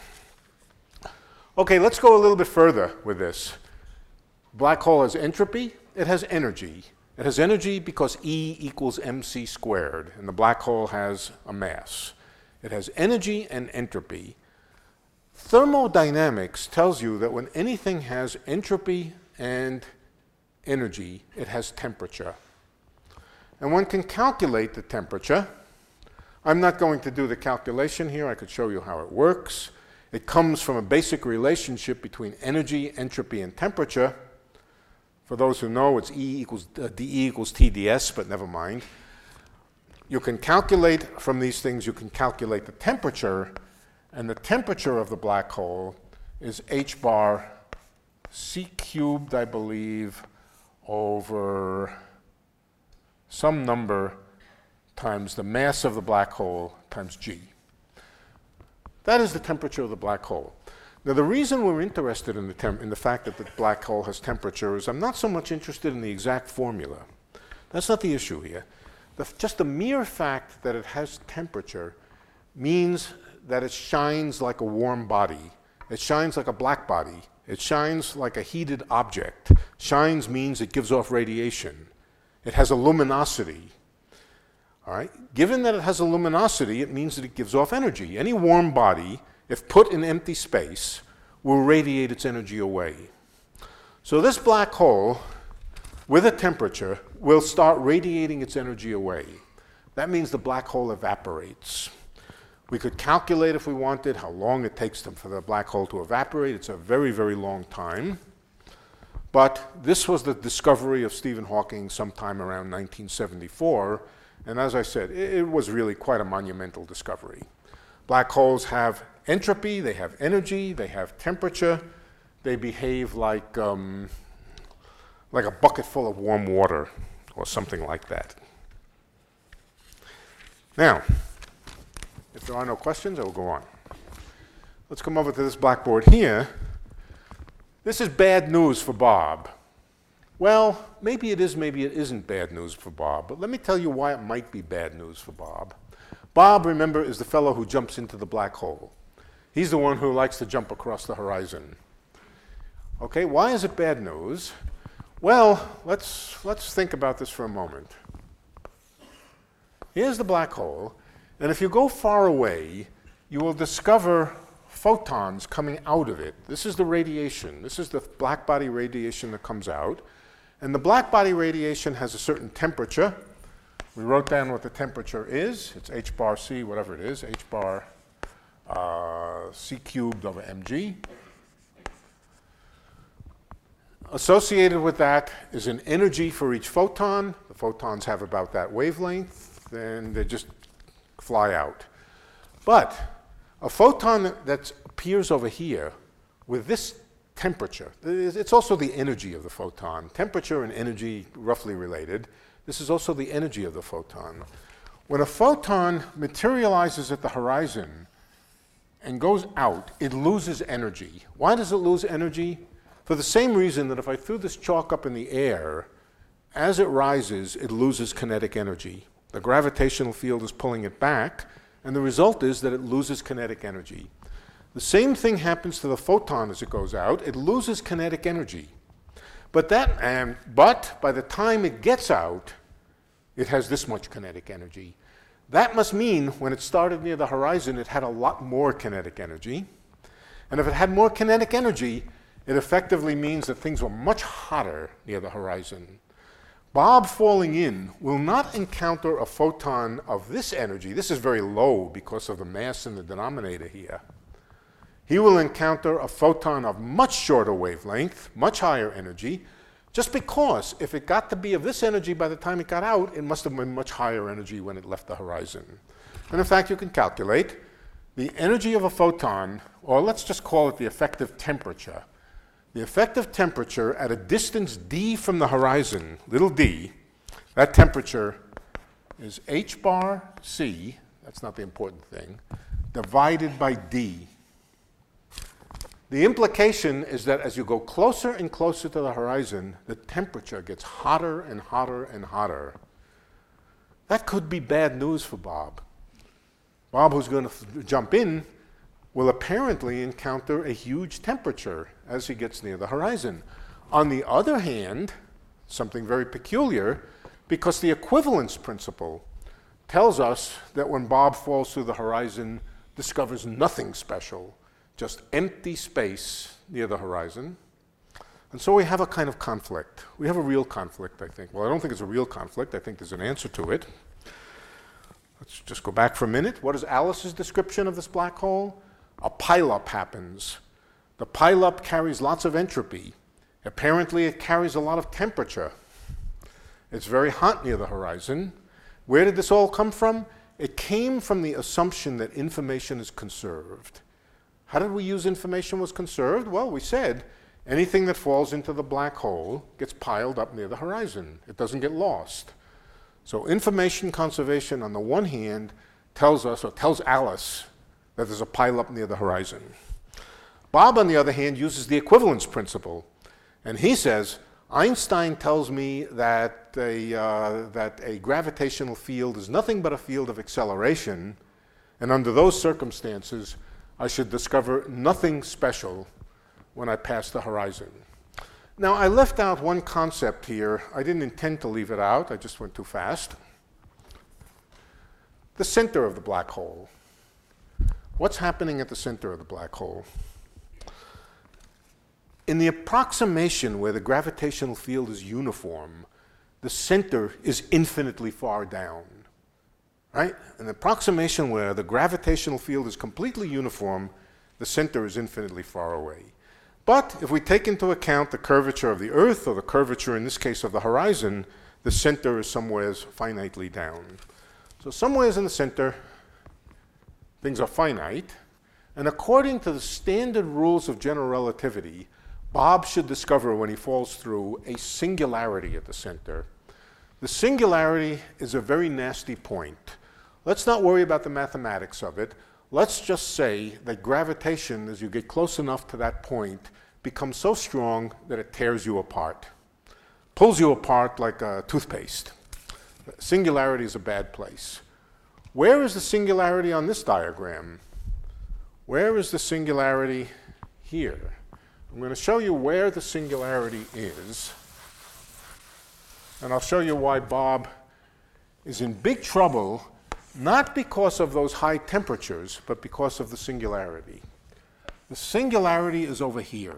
Speaker 4: Okay, let's go a little bit further with this. Black hole has entropy, it has energy. It has energy because E equals mc squared, and the black hole has a mass. It has energy and entropy. Thermodynamics tells you that when anything has entropy and energy, it has temperature. And one can calculate the temperature. I'm not going to do the calculation here. I could show you how it works. It comes from a basic relationship between energy, entropy, and temperature. For those who know, it's dE equals TdS, but never mind. You can calculate from these things, you can calculate the temperature, and the temperature of the black hole is h bar c cubed, I believe, over some number times the mass of the black hole times g. That is the temperature of the black hole. Now, the reason we're interested in the fact that the black hole has temperature is I'm not so much interested in the exact formula. That's not the issue here. Just the mere fact that it has temperature means that it shines like a warm body. It shines like a black body. It shines like a heated object. Shines means it gives off radiation. It has a luminosity. All right? Given that it has a luminosity, it means that it gives off energy. Any warm body, if put in empty space, will radiate its energy away. So this black hole, with a temperature, will start radiating its energy away. That means the black hole evaporates. We could calculate, if we wanted, how long it takes for the black hole to evaporate. It's a very, very long time. But this was the discovery of Stephen Hawking sometime around 1974. And as I said, it was really quite a monumental discovery. Black holes have entropy, they have energy, they have temperature. They behave like a bucket full of warm water or something like that. Now, if there are no questions, I will go on. Let's come over to this blackboard here. This is bad news for Bob. Well, maybe it is, maybe it isn't bad news for Bob, but let me tell you why it might be bad news for Bob. Bob, remember, is the fellow who jumps into the black hole. He's the one who likes to jump across the horizon. Okay, why is it bad news? Well, let's think about this for a moment. Here's the black hole, and if you go far away, you will discover photons coming out of it. This is the radiation. This is the black body radiation that comes out. And the black body radiation has a certain temperature. We wrote down what the temperature is. It's h bar c, whatever it is, h bar c cubed over mg. Associated with that is an energy for each photon. The photons have about that wavelength, and they just fly out. But a photon that appears over here with this temperature, it's also the energy of the photon. Temperature and energy roughly related. This is also the energy of the photon. When a photon materializes at the horizon and goes out, it loses energy. Why does it lose energy? For the same reason that if I threw this chalk up in the air, as it rises, it loses kinetic energy. The gravitational field is pulling it back, and the result is that it loses kinetic energy. The same thing happens to the photon as it goes out. It loses kinetic energy. But by the time it gets out, it has this much kinetic energy. That must mean when it started near the horizon, it had a lot more kinetic energy. And if it had more kinetic energy, it effectively means that things were much hotter near the horizon. Bob falling in will not encounter a photon of this energy. This is very low because of the mass in the denominator here. He will encounter a photon of much shorter wavelength, much higher energy, Just because if it got to be of this energy by the time it got out, it must have been much higher energy when it left the horizon. And in fact, you can calculate the energy of a photon, or let's just call it the effective temperature. The effective temperature at a distance d from the horizon, little d, that temperature is h bar c, that's not the important thing, divided by d. The implication is that as you go closer and closer to the horizon, the temperature gets hotter and hotter and hotter. That could be bad news for Bob. Bob, who's going to jump in, will apparently encounter a huge temperature as he gets near the horizon. On the other hand, something very peculiar, because the equivalence principle tells us that when Bob falls through the horizon, discovers nothing special, just empty space near the horizon. And so we have a kind of conflict. We have a real conflict, I think. Well, I don't think it's a real conflict. I think there's an answer to it. Let's just go back for a minute. What is Alice's description of this black hole? A pileup happens. The pileup carries lots of entropy. Apparently, it carries a lot of temperature. It's very hot near the horizon. Where did this all come from? It came from the assumption that information is conserved. How did we use information was conserved? Well, we said anything that falls into the black hole gets piled up near the horizon. It doesn't get lost. So information conservation, on the one hand, tells us, or tells Alice, that there's a pileup near the horizon. Bob, on the other hand, uses the equivalence principle. And he says, Einstein tells me that a gravitational field is nothing but a field of acceleration, and under those circumstances, I should discover nothing special when I pass the horizon. Now, I left out one concept here. I didn't intend to leave it out. I just went too fast. The center of the black hole. What's happening at the center of the black hole? In the approximation where the gravitational field is uniform, the center is infinitely far down. Right? In the approximation where the gravitational field is completely uniform, the center is infinitely far away. But if we take into account the curvature of the Earth, or the curvature in this case of the horizon, the center is somewheres finitely down. So somewheres in the center, things are finite, and according to the standard rules of general relativity, Bob should discover when he falls through a singularity at the center. The singularity is a very nasty point. Let's not worry about the mathematics of it. Let's just say that gravitation, as you get close enough to that point, becomes so strong that it tears you apart, pulls you apart like a toothpaste. Singularity is a bad place. Where is the singularity on this diagram? Where is the singularity here? I'm going to show you where the singularity is, and I'll show you why Bob is in big trouble, not because of those high temperatures, but because of the singularity. The singularity is over here.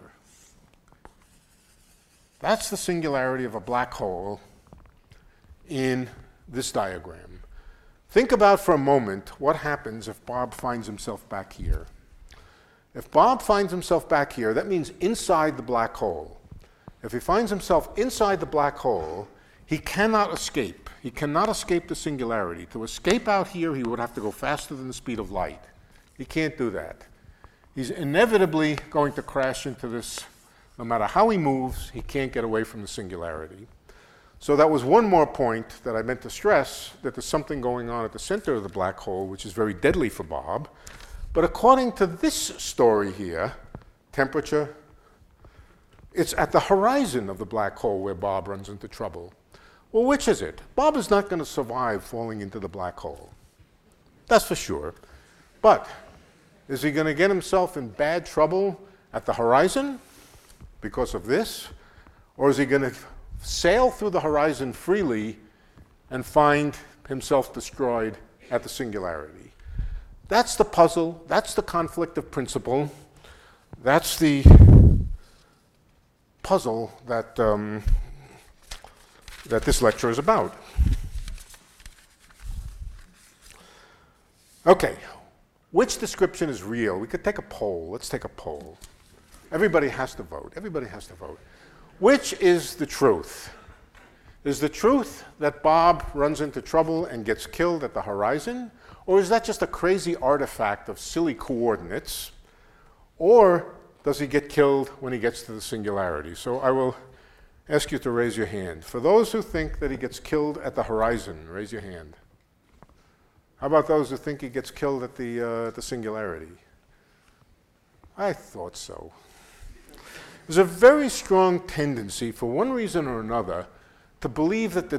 Speaker 4: That's the singularity of a black hole in this diagram. Think about for a moment what happens if Bob finds himself back here. If Bob finds himself back here, that means inside the black hole. If he finds himself inside the black hole, he cannot escape. He cannot escape the singularity. To escape out here, he would have to go faster than the speed of light. He can't do that. He's inevitably going to crash into this. No matter how he moves, he can't get away from the singularity. So that was one more point that I meant to stress, that there's something going on at the center of the black hole, which is very deadly for Bob. But according to this story here, temperature, it's at the horizon of the black hole where Bob runs into trouble. Well, which is it? Bob is not going to survive falling into the black hole. That's for sure. But is he going to get himself in bad trouble at the horizon because of this? Or is he going to sail through the horizon freely and find himself destroyed at the singularity? That's the puzzle. That's the conflict of principle. That's the puzzle that, that this lecture is about. Okay, which description is real? We could take a poll. Let's take a poll. Everybody has to vote. Everybody has to vote. Which is the truth? Is the truth that Bob runs into trouble and gets killed at the horizon? Or is that just a crazy artifact of silly coordinates? Or does he get killed when he gets to the singularity? So I will ask you to raise your hand. For those who think that he gets killed at the horizon, raise your hand. How about those who think he gets killed at the singularity? I thought so. There's a very strong tendency, for one reason or another, to believe that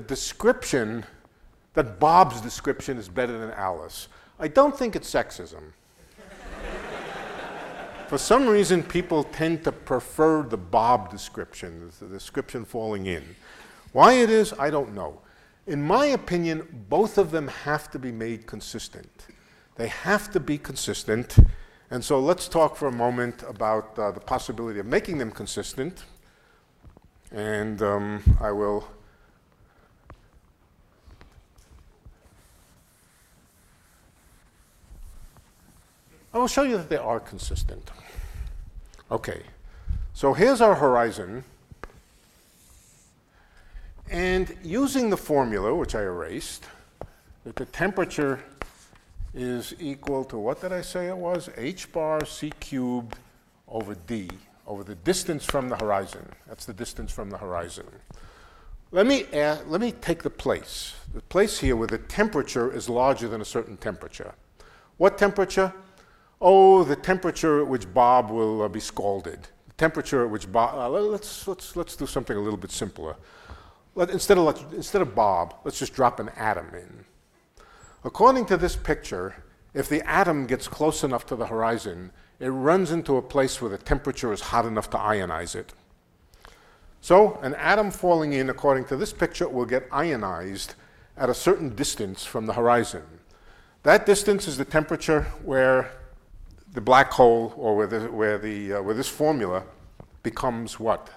Speaker 4: that Bob's description is better than Alice. I don't think it's sexism. For some reason, people tend to prefer the Bob description, the description falling in. Why it is, I don't know. In my opinion, both of them have to be made consistent. They have to be consistent. And so let's talk for a moment about the possibility of making them consistent. And I will show you that they are consistent. Okay, so here's our horizon. And using the formula, which I erased, that the temperature is equal to, what did I say it was? H bar C cubed over D, over the distance from the horizon. That's the distance from the horizon. Let me take the place here where the temperature is larger than a certain temperature. What temperature? Oh, the temperature at which Bob will be scalded. The temperature at which Bob, let's do something a little bit simpler. Instead of Bob, let's just drop an atom in. According to this picture, if the atom gets close enough to the horizon, it runs into a place where the temperature is hot enough to ionize it. So an atom falling in, according to this picture, will get ionized at a certain distance from the horizon. That distance is the temperature where the black hole, or where this formula becomes what?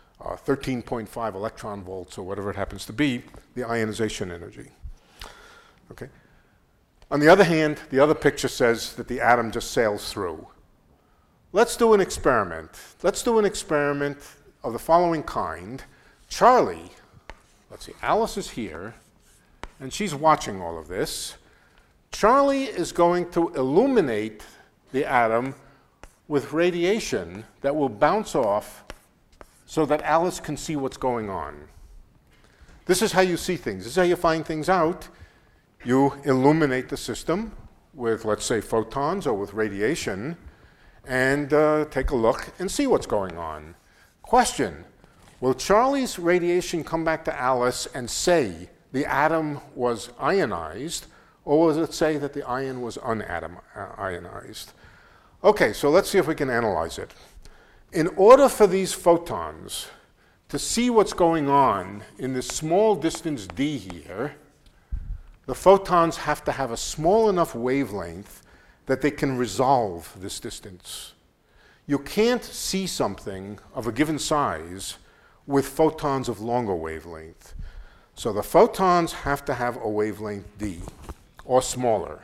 Speaker 4: 13.5 electron volts, or whatever it happens to be, the ionization energy. Okay. On the other hand, the other picture says that the atom just sails through. Let's do an experiment. Let's do an experiment of the following kind. Charlie, let's see, Alice is here, and she's watching all of this. Charlie is going to illuminate the atom with radiation that will bounce off so that Alice can see what's going on. This is how you see things. This is how you find things out. You illuminate the system with, let's say, photons or with radiation, and take a look and see what's going on. Question, will Charlie's radiation come back to Alice and say the atom was ionized, or will it say that the ion was unionized? Okay, so let's see if we can analyze it. In order for these photons to see what's going on in this small distance d here, the photons have to have a small enough wavelength that they can resolve this distance. You can't see something of a given size with photons of longer wavelength. So the photons have to have a wavelength d, or smaller.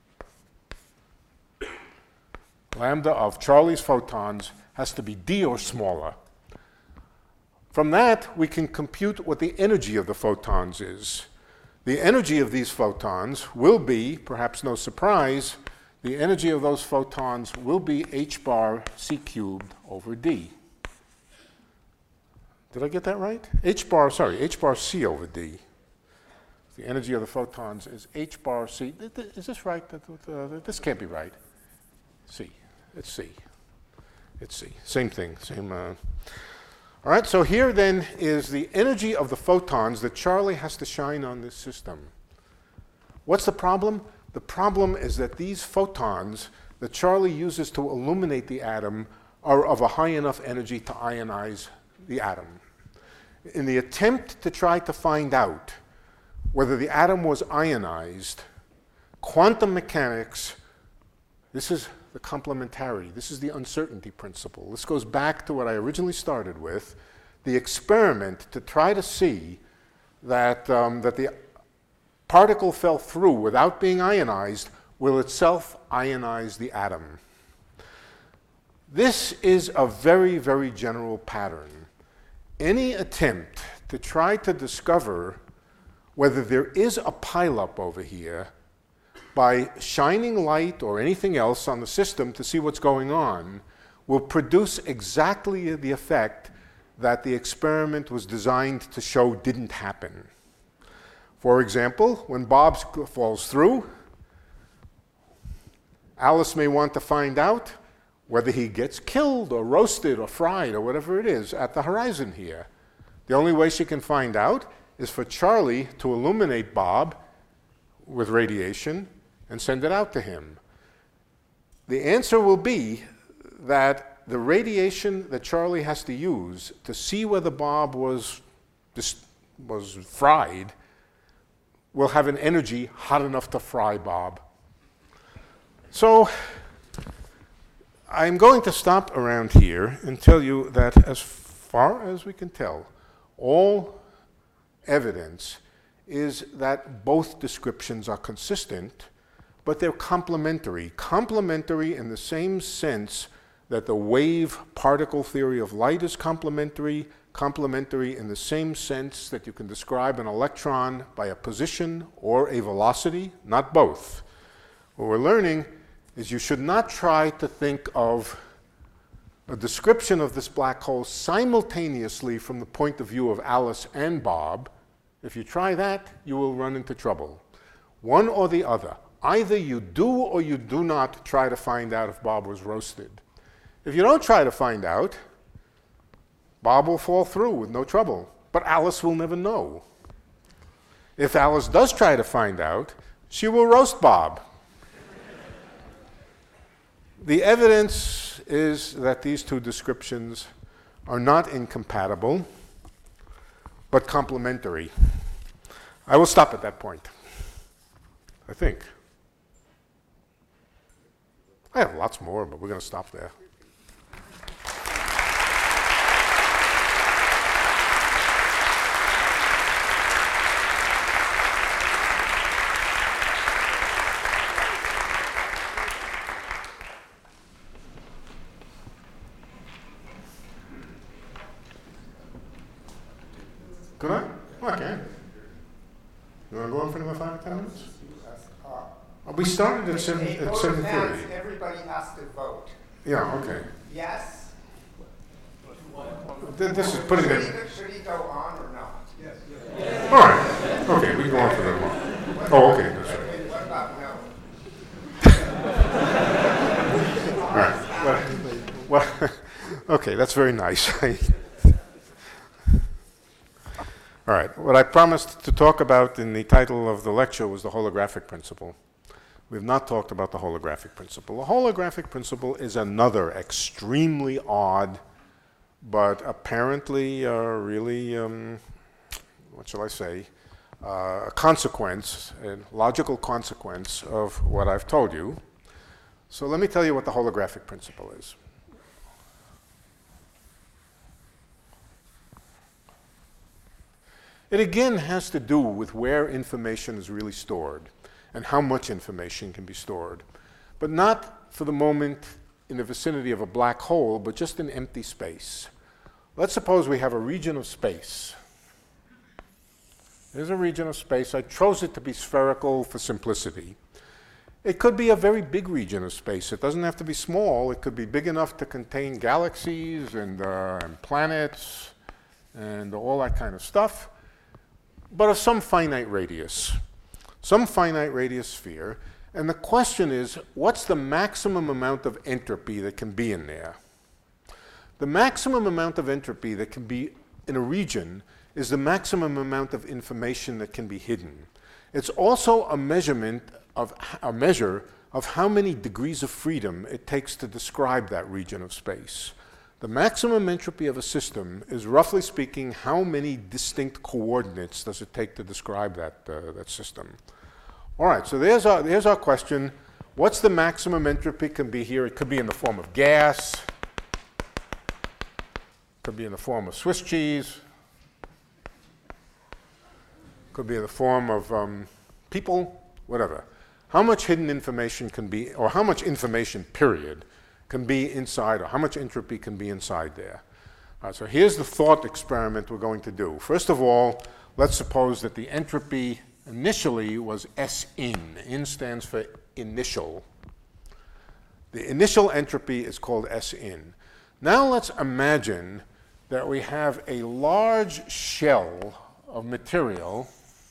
Speaker 4: Lambda of Charlie's photons has to be d or smaller. From that, we can compute what the energy of the photons is. The energy of these photons will be, perhaps no surprise, the energy of those photons will be h bar c cubed over d. Did I get that right? h bar c over d. The energy of the photons is h bar c. Is this right? This can't be right. C. It's C. It's C. Same thing. Same. All right, so here then is the energy of the photons that Charlie has to shine on this system. What's the problem? The problem is that these photons that Charlie uses to illuminate the atom are of a high enough energy to ionize the atom. In the attempt to try to find out whether the atom was ionized, quantum mechanics, this is the complementarity. This is the uncertainty principle. This goes back to what I originally started with, the experiment to try to see that, that the particle fell through without being ionized will itself ionize the atom. This is a very, very general pattern. any attempt to try to discover whether there is a pileup over here by shining light or anything else on the system to see what's going on will produce exactly the effect that the experiment was designed to show didn't happen. For example, when Bob falls through, Alice may want to find out whether he gets killed or roasted or fried or whatever it is at the horizon here. The only way she can find out is for Charlie to illuminate Bob with radiation and send it out to him. The answer will be that the radiation that Charlie has to use to see whether Bob was fried will have an energy hot enough to fry Bob. So I'm going to stop around here and tell you that as far as we can tell, all evidence is that both descriptions are consistent, but they're complementary. Complementary in the same sense that the wave-particle theory of light is complementary, complementary in the same sense that you can describe an electron by a position or a velocity, not both. What we're learning is you should not try to think of a description of this black hole simultaneously from the point of view of Alice and Bob. If you try that, you will run into trouble. One or the other. Either you do or you do not try to find out if Bob was roasted. If you don't try to find out, Bob will fall through with no trouble, but Alice will never know. If Alice does try to find out, she will roast Bob. The evidence is that these two descriptions are not incompatible, but complementary. I will stop at that point, I think. I have lots more, but we're going to stop there. Could I? Well, I can. You want to go on for another 5 or 10 minutes? We started at 7:30.
Speaker 1: Everybody has to vote.
Speaker 4: Yeah, okay.
Speaker 1: Yes?
Speaker 4: This is putting it.
Speaker 1: Should he go on or not? Yes.
Speaker 4: All right. Okay, we can go on for a little while. Oh, okay. That's right.
Speaker 1: What about no?
Speaker 4: All right. Well, okay, that's very nice. All right. What I promised to talk about in the title of the lecture was the holographic principle. We've not talked about the holographic principle. The holographic principle is another extremely odd, but apparently really, what shall I say, a consequence, a logical consequence of what I've told you. So let me tell you what the holographic principle is. It again has to do with where information is really stored and how much information can be stored, but not for the moment in the vicinity of a black hole, but just in empty space. Let's suppose we have a region of space. There's a region of space. I chose it to be spherical for simplicity. It could be a very big region of space. It doesn't have to be small. It could be big enough to contain galaxies and planets and all that kind of stuff, but of some finite radius sphere. And the question is, what's the maximum amount of entropy that can be in there? The maximum amount of entropy that can be in a region is the maximum amount of information that can be hidden. It's also a measure of how many degrees of freedom it takes to describe that region of space. The maximum entropy of a system is, roughly speaking, how many distinct coordinates does it take to describe that system. All right, so there's our question. What's the maximum entropy can be here? It could be in the form of gas. Could be in the form of Swiss cheese. Could be in the form of people, whatever. How much hidden information can be, or how much information, period, can be inside, or how much entropy can be inside there. All right, so here's the thought experiment we're going to do. First of all, let's suppose that the entropy initially was S in. In stands for initial. The initial entropy is called S in. Now let's imagine that we have a large shell of material.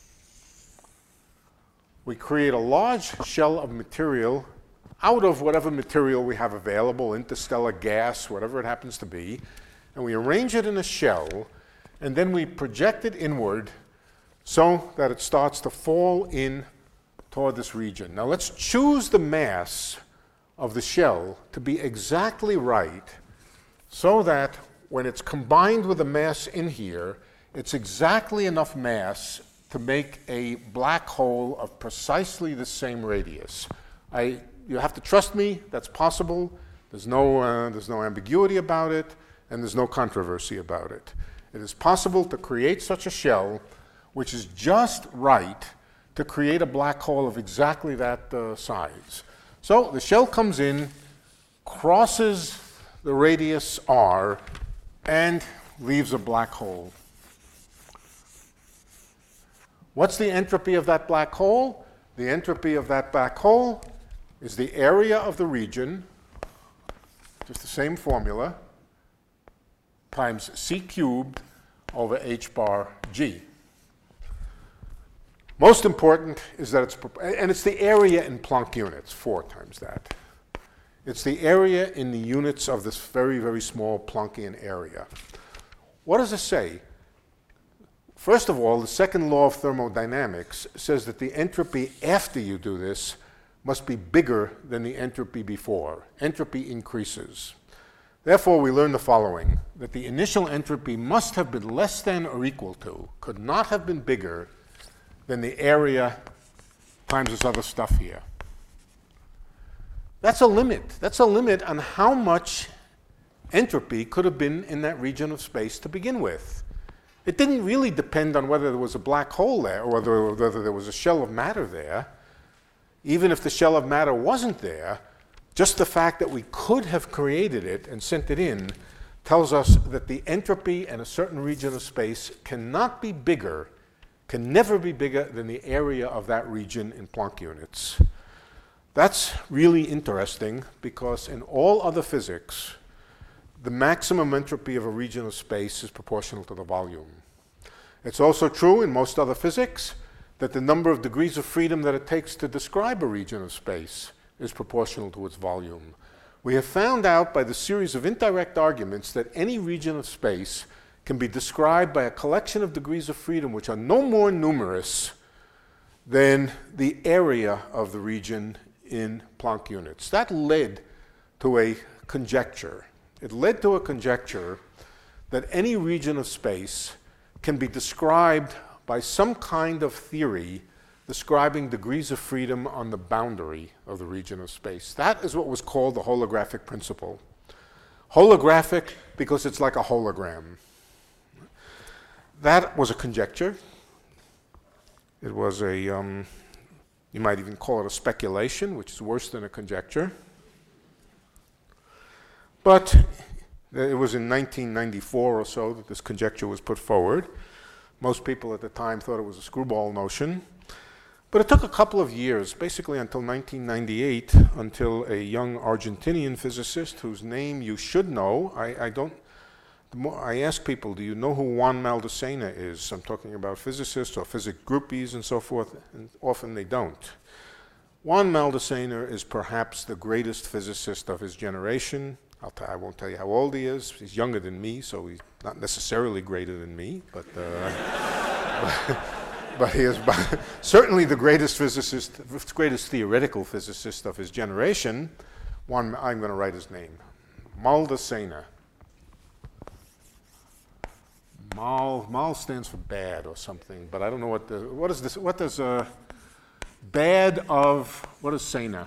Speaker 4: We create a large shell of material out of whatever material we have available, interstellar gas, whatever it happens to be, and we arrange it in a shell, and then we project it inward so that it starts to fall in toward this region. Now let's choose the mass of the shell to be exactly right so that when it's combined with the mass in here, it's exactly enough mass to make a black hole of precisely the same radius. You have to trust me, that's possible. There's no ambiguity about it, and there's no controversy about it. It is possible to create such a shell which is just right to create a black hole of exactly that size. So the shell comes in, crosses the radius r, and leaves a black hole. What's the entropy of that black hole? The entropy of that black hole is the area of the region, just the same formula, times c cubed over h bar g. Most important is that it's the area in Planck units, 4 times that. It's the area in the units of this very, very small Planckian area. What does it say? First of all, the second law of thermodynamics says that the entropy after you do this must be bigger than the entropy before. Entropy increases. Therefore, we learn the following, that the initial entropy must have been less than or equal to, could not have been bigger than the area times this other stuff here. That's a limit. That's a limit on how much entropy could have been in that region of space to begin with. It didn't really depend on whether there was a black hole there or whether there was a shell of matter there. Even if the shell of matter wasn't there, just the fact that we could have created it and sent it in tells us that the entropy in a certain region of space cannot be bigger, can never be bigger than the area of that region in Planck units. That's really interesting because in all other physics, the maximum entropy of a region of space is proportional to the volume. It's also true in most other physics that the number of degrees of freedom that it takes to describe a region of space is proportional to its volume. We have found out by the series of indirect arguments that any region of space can be described by a collection of degrees of freedom which are no more numerous than the area of the region in Planck units. That led to a conjecture. It led to a conjecture that any region of space can be described by some kind of theory describing degrees of freedom on the boundary of the region of space. That is what was called the holographic principle. Holographic because it's like a hologram. That was a conjecture. It was a, you might even call it a speculation, which is worse than a conjecture. But it was in 1994 or so that this conjecture was put forward. Most people at the time thought it was a screwball notion. But it took a couple of years, basically until 1998, until a young Argentinian physicist whose name you should know. I ask people, do you know who Juan Maldacena is? I'm talking about physicists or physics groupies and so forth, and often they don't. Juan Maldacena is perhaps the greatest physicist of his generation. I won't tell you how old he is. He's younger than me, so he's not necessarily greater than me, but but he is certainly the greatest physicist, greatest theoretical physicist of his generation. I'm going to write his name. Maldacena. Mal stands for bad or something, but I don't know what is this? What does bad of? What is Sena?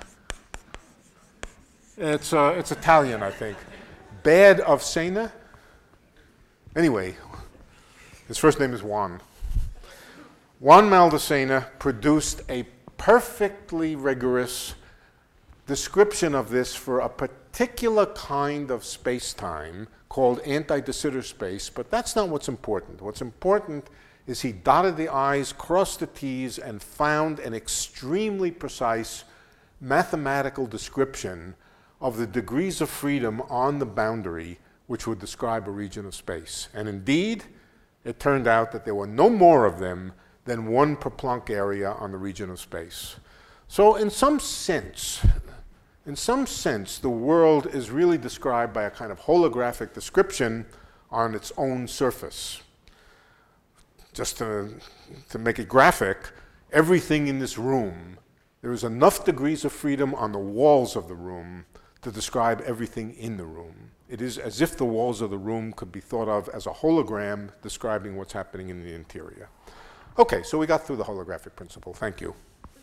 Speaker 4: It's Italian, I think. Bad of Sena. Anyway, his first name is Juan. Juan Maldacena produced a perfectly rigorous description of this for a particular kind of space-time called anti-de Sitter space, but that's not what's important. What's important is he dotted the I's, crossed the T's, and found an extremely precise mathematical description of the degrees of freedom on the boundary which would describe a region of space. And indeed, it turned out that there were no more of them than one per Planck area on the region of space. So in some sense, the world is really described by a kind of holographic description on its own surface. Just to make it graphic, everything in this room, there is enough degrees of freedom on the walls of the room to describe everything in the room. It is as if the walls of the room could be thought of as a hologram describing what's happening in the interior. Okay, so we got through the holographic principle. Thank you.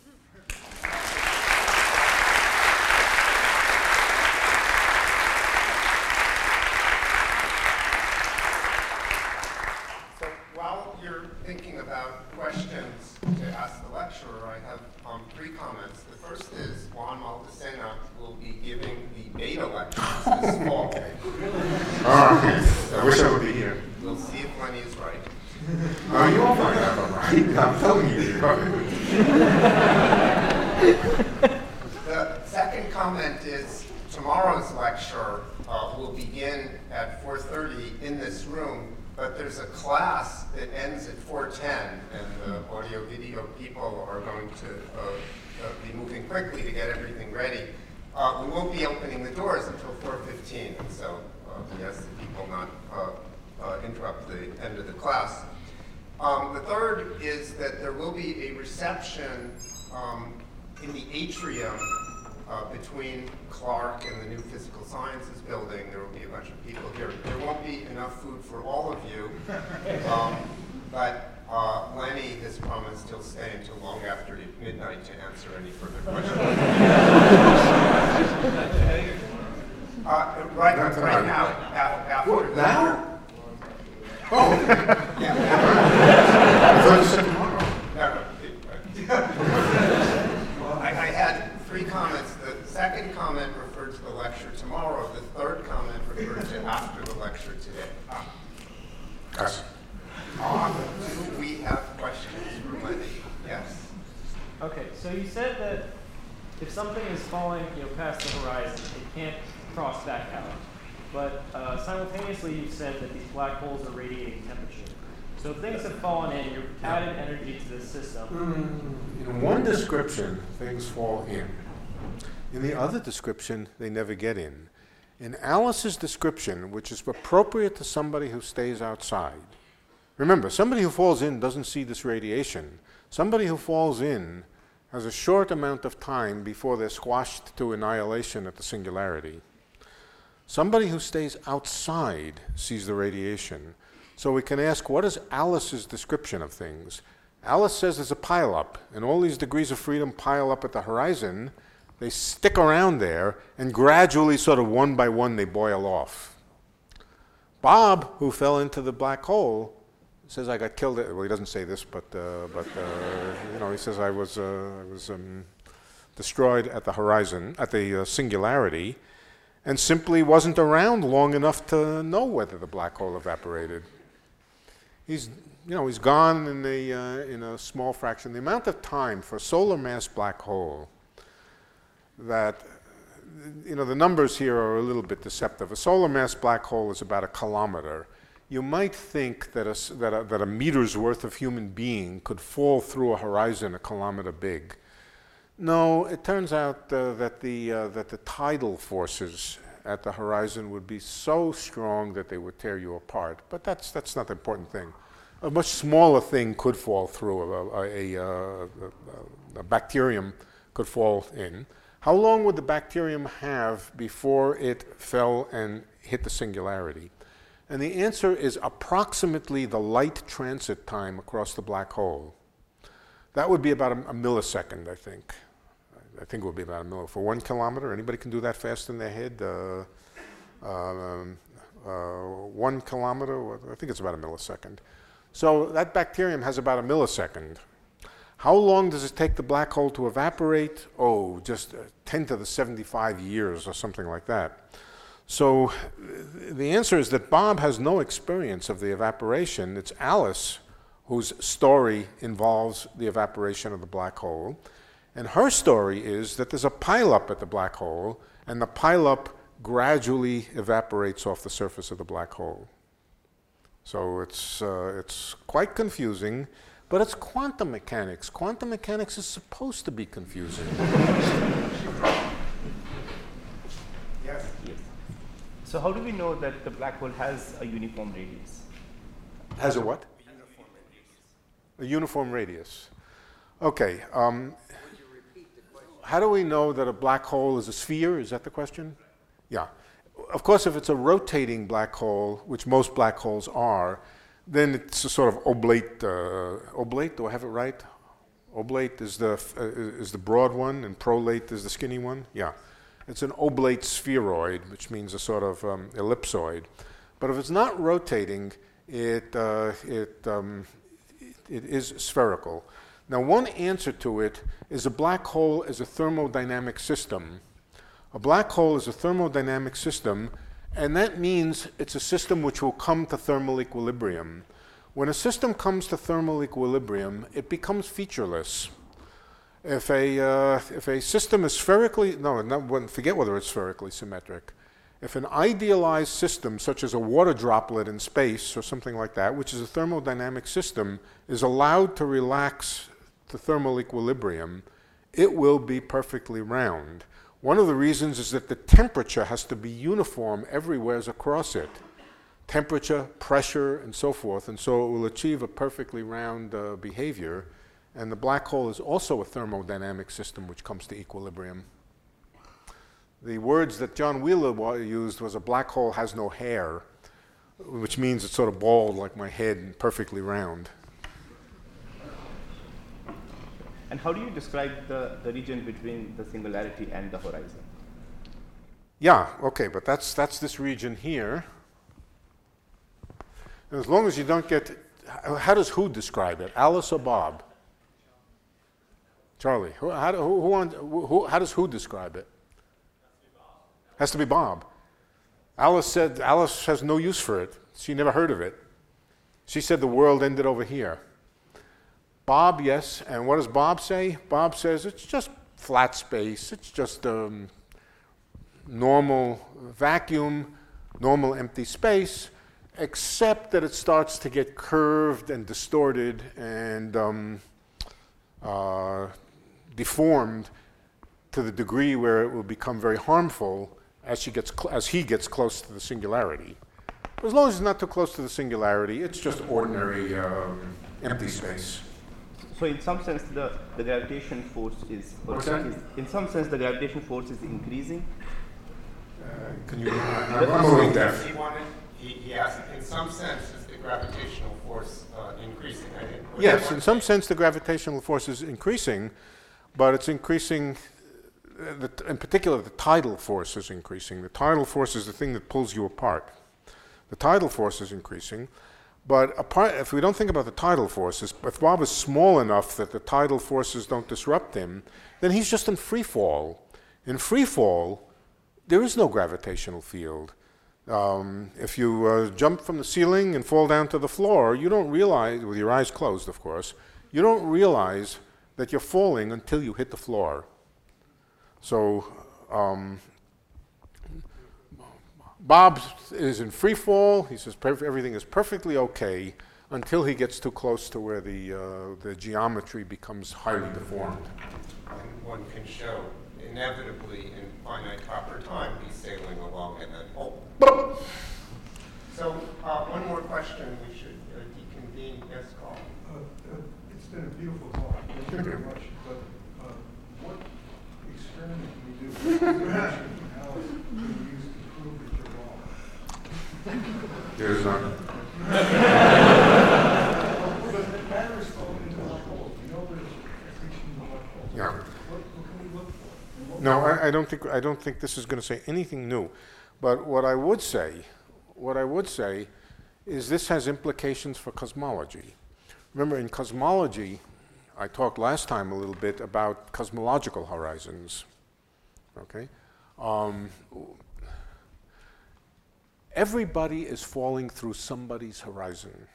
Speaker 1: So while you're thinking about questions to ask the lecturer, I have 3 comments. The first is Juan Maldacena will be giving the beta lectures this fall.
Speaker 4: I wish I would be here.
Speaker 1: We'll see if Lenny is right.
Speaker 4: You won't find out I'm right. I'm telling you.
Speaker 1: The second comment is tomorrow's lecture will begin at 4:30 in this room, but there's a class that ends at 4:10, and the audio-video people are going to be moving quickly to get everything ready. We won't be opening the doors until 4:15, and so we ask that people not interrupt the end of the class. The third is that there will be a reception in the atrium between Clark and the new Physical Sciences building. There will be a bunch of people here. There won't be enough food for all of you, but Lenny has promised he'll stay until long after midnight to answer any further questions. Right now, after
Speaker 4: now?
Speaker 1: Oh!
Speaker 4: I thought you said tomorrow.
Speaker 1: No. I had 3 comments. The second comment referred to the lecture tomorrow. The third comment referred to after the lecture today.
Speaker 4: Yes.
Speaker 1: Do we have questions for Lenny? Yes.
Speaker 6: Okay, so you said that if something is falling, past the horizon, it can't cross back out. But simultaneously, you said that these black holes are radiating temperature. So if things have fallen in, you've added energy to the system.
Speaker 4: In one description, things fall in. In the other description, they never get in. In Alice's description, which is appropriate to somebody who stays outside, remember, somebody who falls in doesn't see this radiation. Somebody who falls in has a short amount of time before they're squashed to annihilation at the singularity. Somebody who stays outside sees the radiation. So we can ask, what is Alice's description of things? Alice says there's a pileup, and all these degrees of freedom pile up at the horizon. They stick around there, and gradually, sort of one by one, they boil off. Bob, who fell into the black hole, says I got killed. Well, he doesn't say this, but he says I was destroyed at the horizon, at the singularity, and simply wasn't around long enough to know whether the black hole evaporated. He's gone in a small fraction. The amount of time for a solar mass black hole that, the numbers here are a little bit deceptive. A solar mass black hole is about 1 kilometer. You might think that a meter's worth of human being could fall through a horizon 1 kilometer big. No, it turns out that the tidal forces at the horizon would be so strong that they would tear you apart. But that's not the important thing. A much smaller thing could fall through. A bacterium could fall in. How long would the bacterium have before it fell and hit the singularity? And the answer is approximately the light transit time across the black hole. That would be about a millisecond, I think. I think it would be about a millisecond. For 1 kilometer, anybody can do that fast in their head? 1 kilometer, I think it's about a millisecond. So that bacterium has about a millisecond. How long does it take the black hole to evaporate? Oh, just 10 to the 75 years or something like that. So the answer is that Bob has no experience of the evaporation. It's Alice whose story involves the evaporation of the black hole. And her story is that there's a pileup at the black hole, and the pileup gradually evaporates off the surface of the black hole. So it's quite confusing, but it's quantum mechanics. Quantum mechanics is supposed to be confusing.
Speaker 1: Yes.
Speaker 7: So how do we know that the black hole has a uniform radius?
Speaker 4: Has a what? A uniform radius. Okay. How do we know that a black hole is a sphere? Is that the question? Yeah. Of course, if it's a rotating black hole, which most black holes are, then it's a sort of oblate. Oblate, do I have it right? Oblate is the broad one, and prolate is the skinny one. Yeah. It's an oblate spheroid, which means a sort of ellipsoid. But if it's not rotating, it is spherical. Now, one answer to it is a black hole is a thermodynamic system. A black hole is a thermodynamic system, and that means it's a system which will come to thermal equilibrium. When a system comes to thermal equilibrium, it becomes featureless. If a system is spherically, forget whether it's spherically symmetric. If an idealized system, such as a water droplet in space or something like that, which is a thermodynamic system, is allowed to relax to thermal equilibrium, it will be perfectly round. One of the reasons is that the temperature has to be uniform everywhere across it. Temperature, pressure, and so forth, and so it will achieve a perfectly round behavior. And the black hole is also a thermodynamic system which comes to equilibrium. The words that John Wheeler used was a black hole has no hair, which means it's sort of bald like my head and perfectly round.
Speaker 7: And how do you describe the region between the singularity and the horizon?
Speaker 4: Yeah, okay, but that's this region here. And as long as you don't get, how does who describe it? Alice or Bob? Charlie. How does who describe it? Has to be Bob. Alice said Alice has no use for it. She never heard of it. She said the world ended over here. Bob, yes. And what does Bob say? Bob says it's just flat space. It's just normal vacuum, normal empty space, except that it starts to get curved and distorted and deformed to the degree where it will become very harmful as he gets close to the singularity. But as long as it's not too close to the singularity, it's just ordinary empty space.
Speaker 7: So in some sense, the gravitation force is...
Speaker 4: What's that?
Speaker 7: In some sense, the gravitation force is increasing.
Speaker 4: Can you... I'm a little deaf.
Speaker 1: He asked, in some sense, is the gravitational force increasing?
Speaker 4: Yes, in some sense, the gravitational force is increasing, but it's increasing... in particular, the tidal force is increasing. The tidal force is the thing that pulls you apart. The tidal force is increasing, but if we don't think about the tidal forces, if Bob is small enough that the tidal forces don't disrupt him, then he's just in free fall. In free fall, there is no gravitational field. If you jump from the ceiling and fall down to the floor, you don't realize, with your eyes closed, of course, you don't realize that you're falling until you hit the floor. So Bob is in free fall. He says everything is perfectly okay until he gets too close to where the geometry becomes highly deformed.
Speaker 1: And one can show inevitably in finite copper time he's sailing along in that hole. So one more question. We should deconvene. Yes, Carl.
Speaker 2: It's been a beautiful talk. Thank you very much. But what experiment can we do? Alice can we use to prove that you're wrong?
Speaker 4: There's none.
Speaker 2: But the matters fall into black holes. You know there's friction in black holes.
Speaker 4: Yeah.
Speaker 2: What can we look for?
Speaker 4: No, I don't think this is going to say anything new. But what I would say is this has implications for cosmology. Remember, in cosmology, I talked last time a little bit about cosmological horizons. Okay, Everybody is falling through somebody's horizon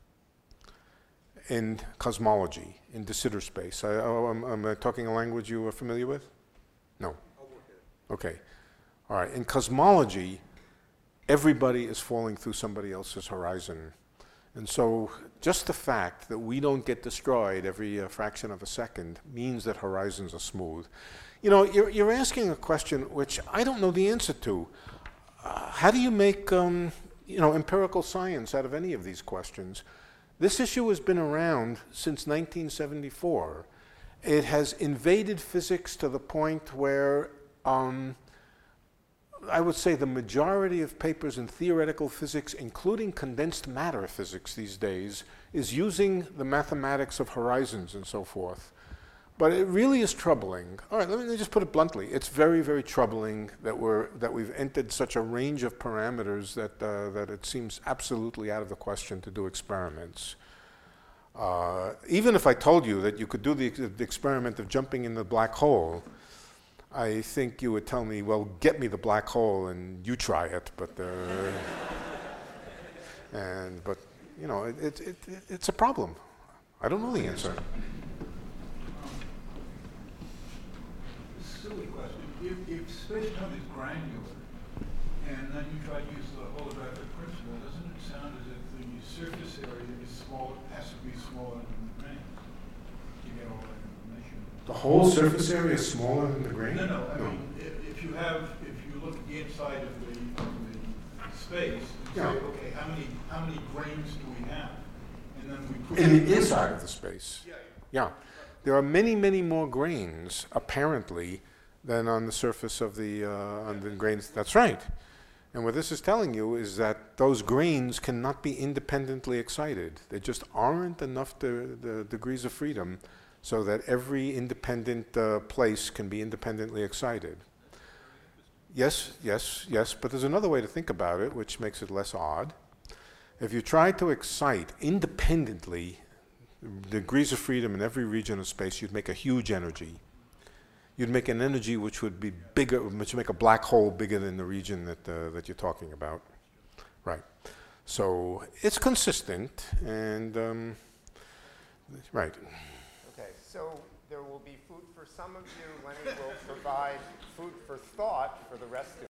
Speaker 4: in cosmology, in de Sitter space. Am I talking a language you are familiar with? No. Okay. All right. In cosmology, everybody is falling through somebody else's horizon. And so just the fact that we don't get destroyed every fraction of a second means that horizons are smooth. You know, you're asking a question which I don't know the answer to. How do you make empirical science out of any of these questions? This issue has been around since 1974. It has invaded physics to the point where I would say the majority of papers in theoretical physics, including condensed matter physics these days, is using the mathematics of horizons and so forth. But it really is troubling. All right, let me just put it bluntly. It's very, very troubling that we've entered such a range of parameters that it seems absolutely out of the question to do experiments. Even if I told you that you could do the experiment of jumping in the black hole, I think you would tell me, well, get me the black hole and you try it. But you know, it's a problem. I don't know the answer.
Speaker 2: Silly question. If space-time is granular, and then you try to use the holographic principle, doesn't it sound as if the surface area is smaller, has to be smaller than the grain to get all that information?
Speaker 4: The whole surface area is smaller than the grain?
Speaker 2: No. I mean, if you look at the inside of the space, and
Speaker 4: Yeah.
Speaker 2: say, okay, how many grains do we have? And then we put
Speaker 4: In the inside of the space. Yeah. There are many, many more grains, apparently, than on the surface of the grains. That's right. And what this is telling you is that those grains cannot be independently excited. There just aren't enough the degrees of freedom so that every independent place can be independently excited. Yes, but there's another way to think about it, which makes it less odd. If you try to excite independently degrees of freedom in every region of space, you'd make a huge energy. You'd make an energy which would be bigger, which would make a black hole bigger than the region that you're talking about. Right. So it's consistent, and right.
Speaker 1: Okay, so there will be food for some of you. Lenny will provide food for thought for the rest of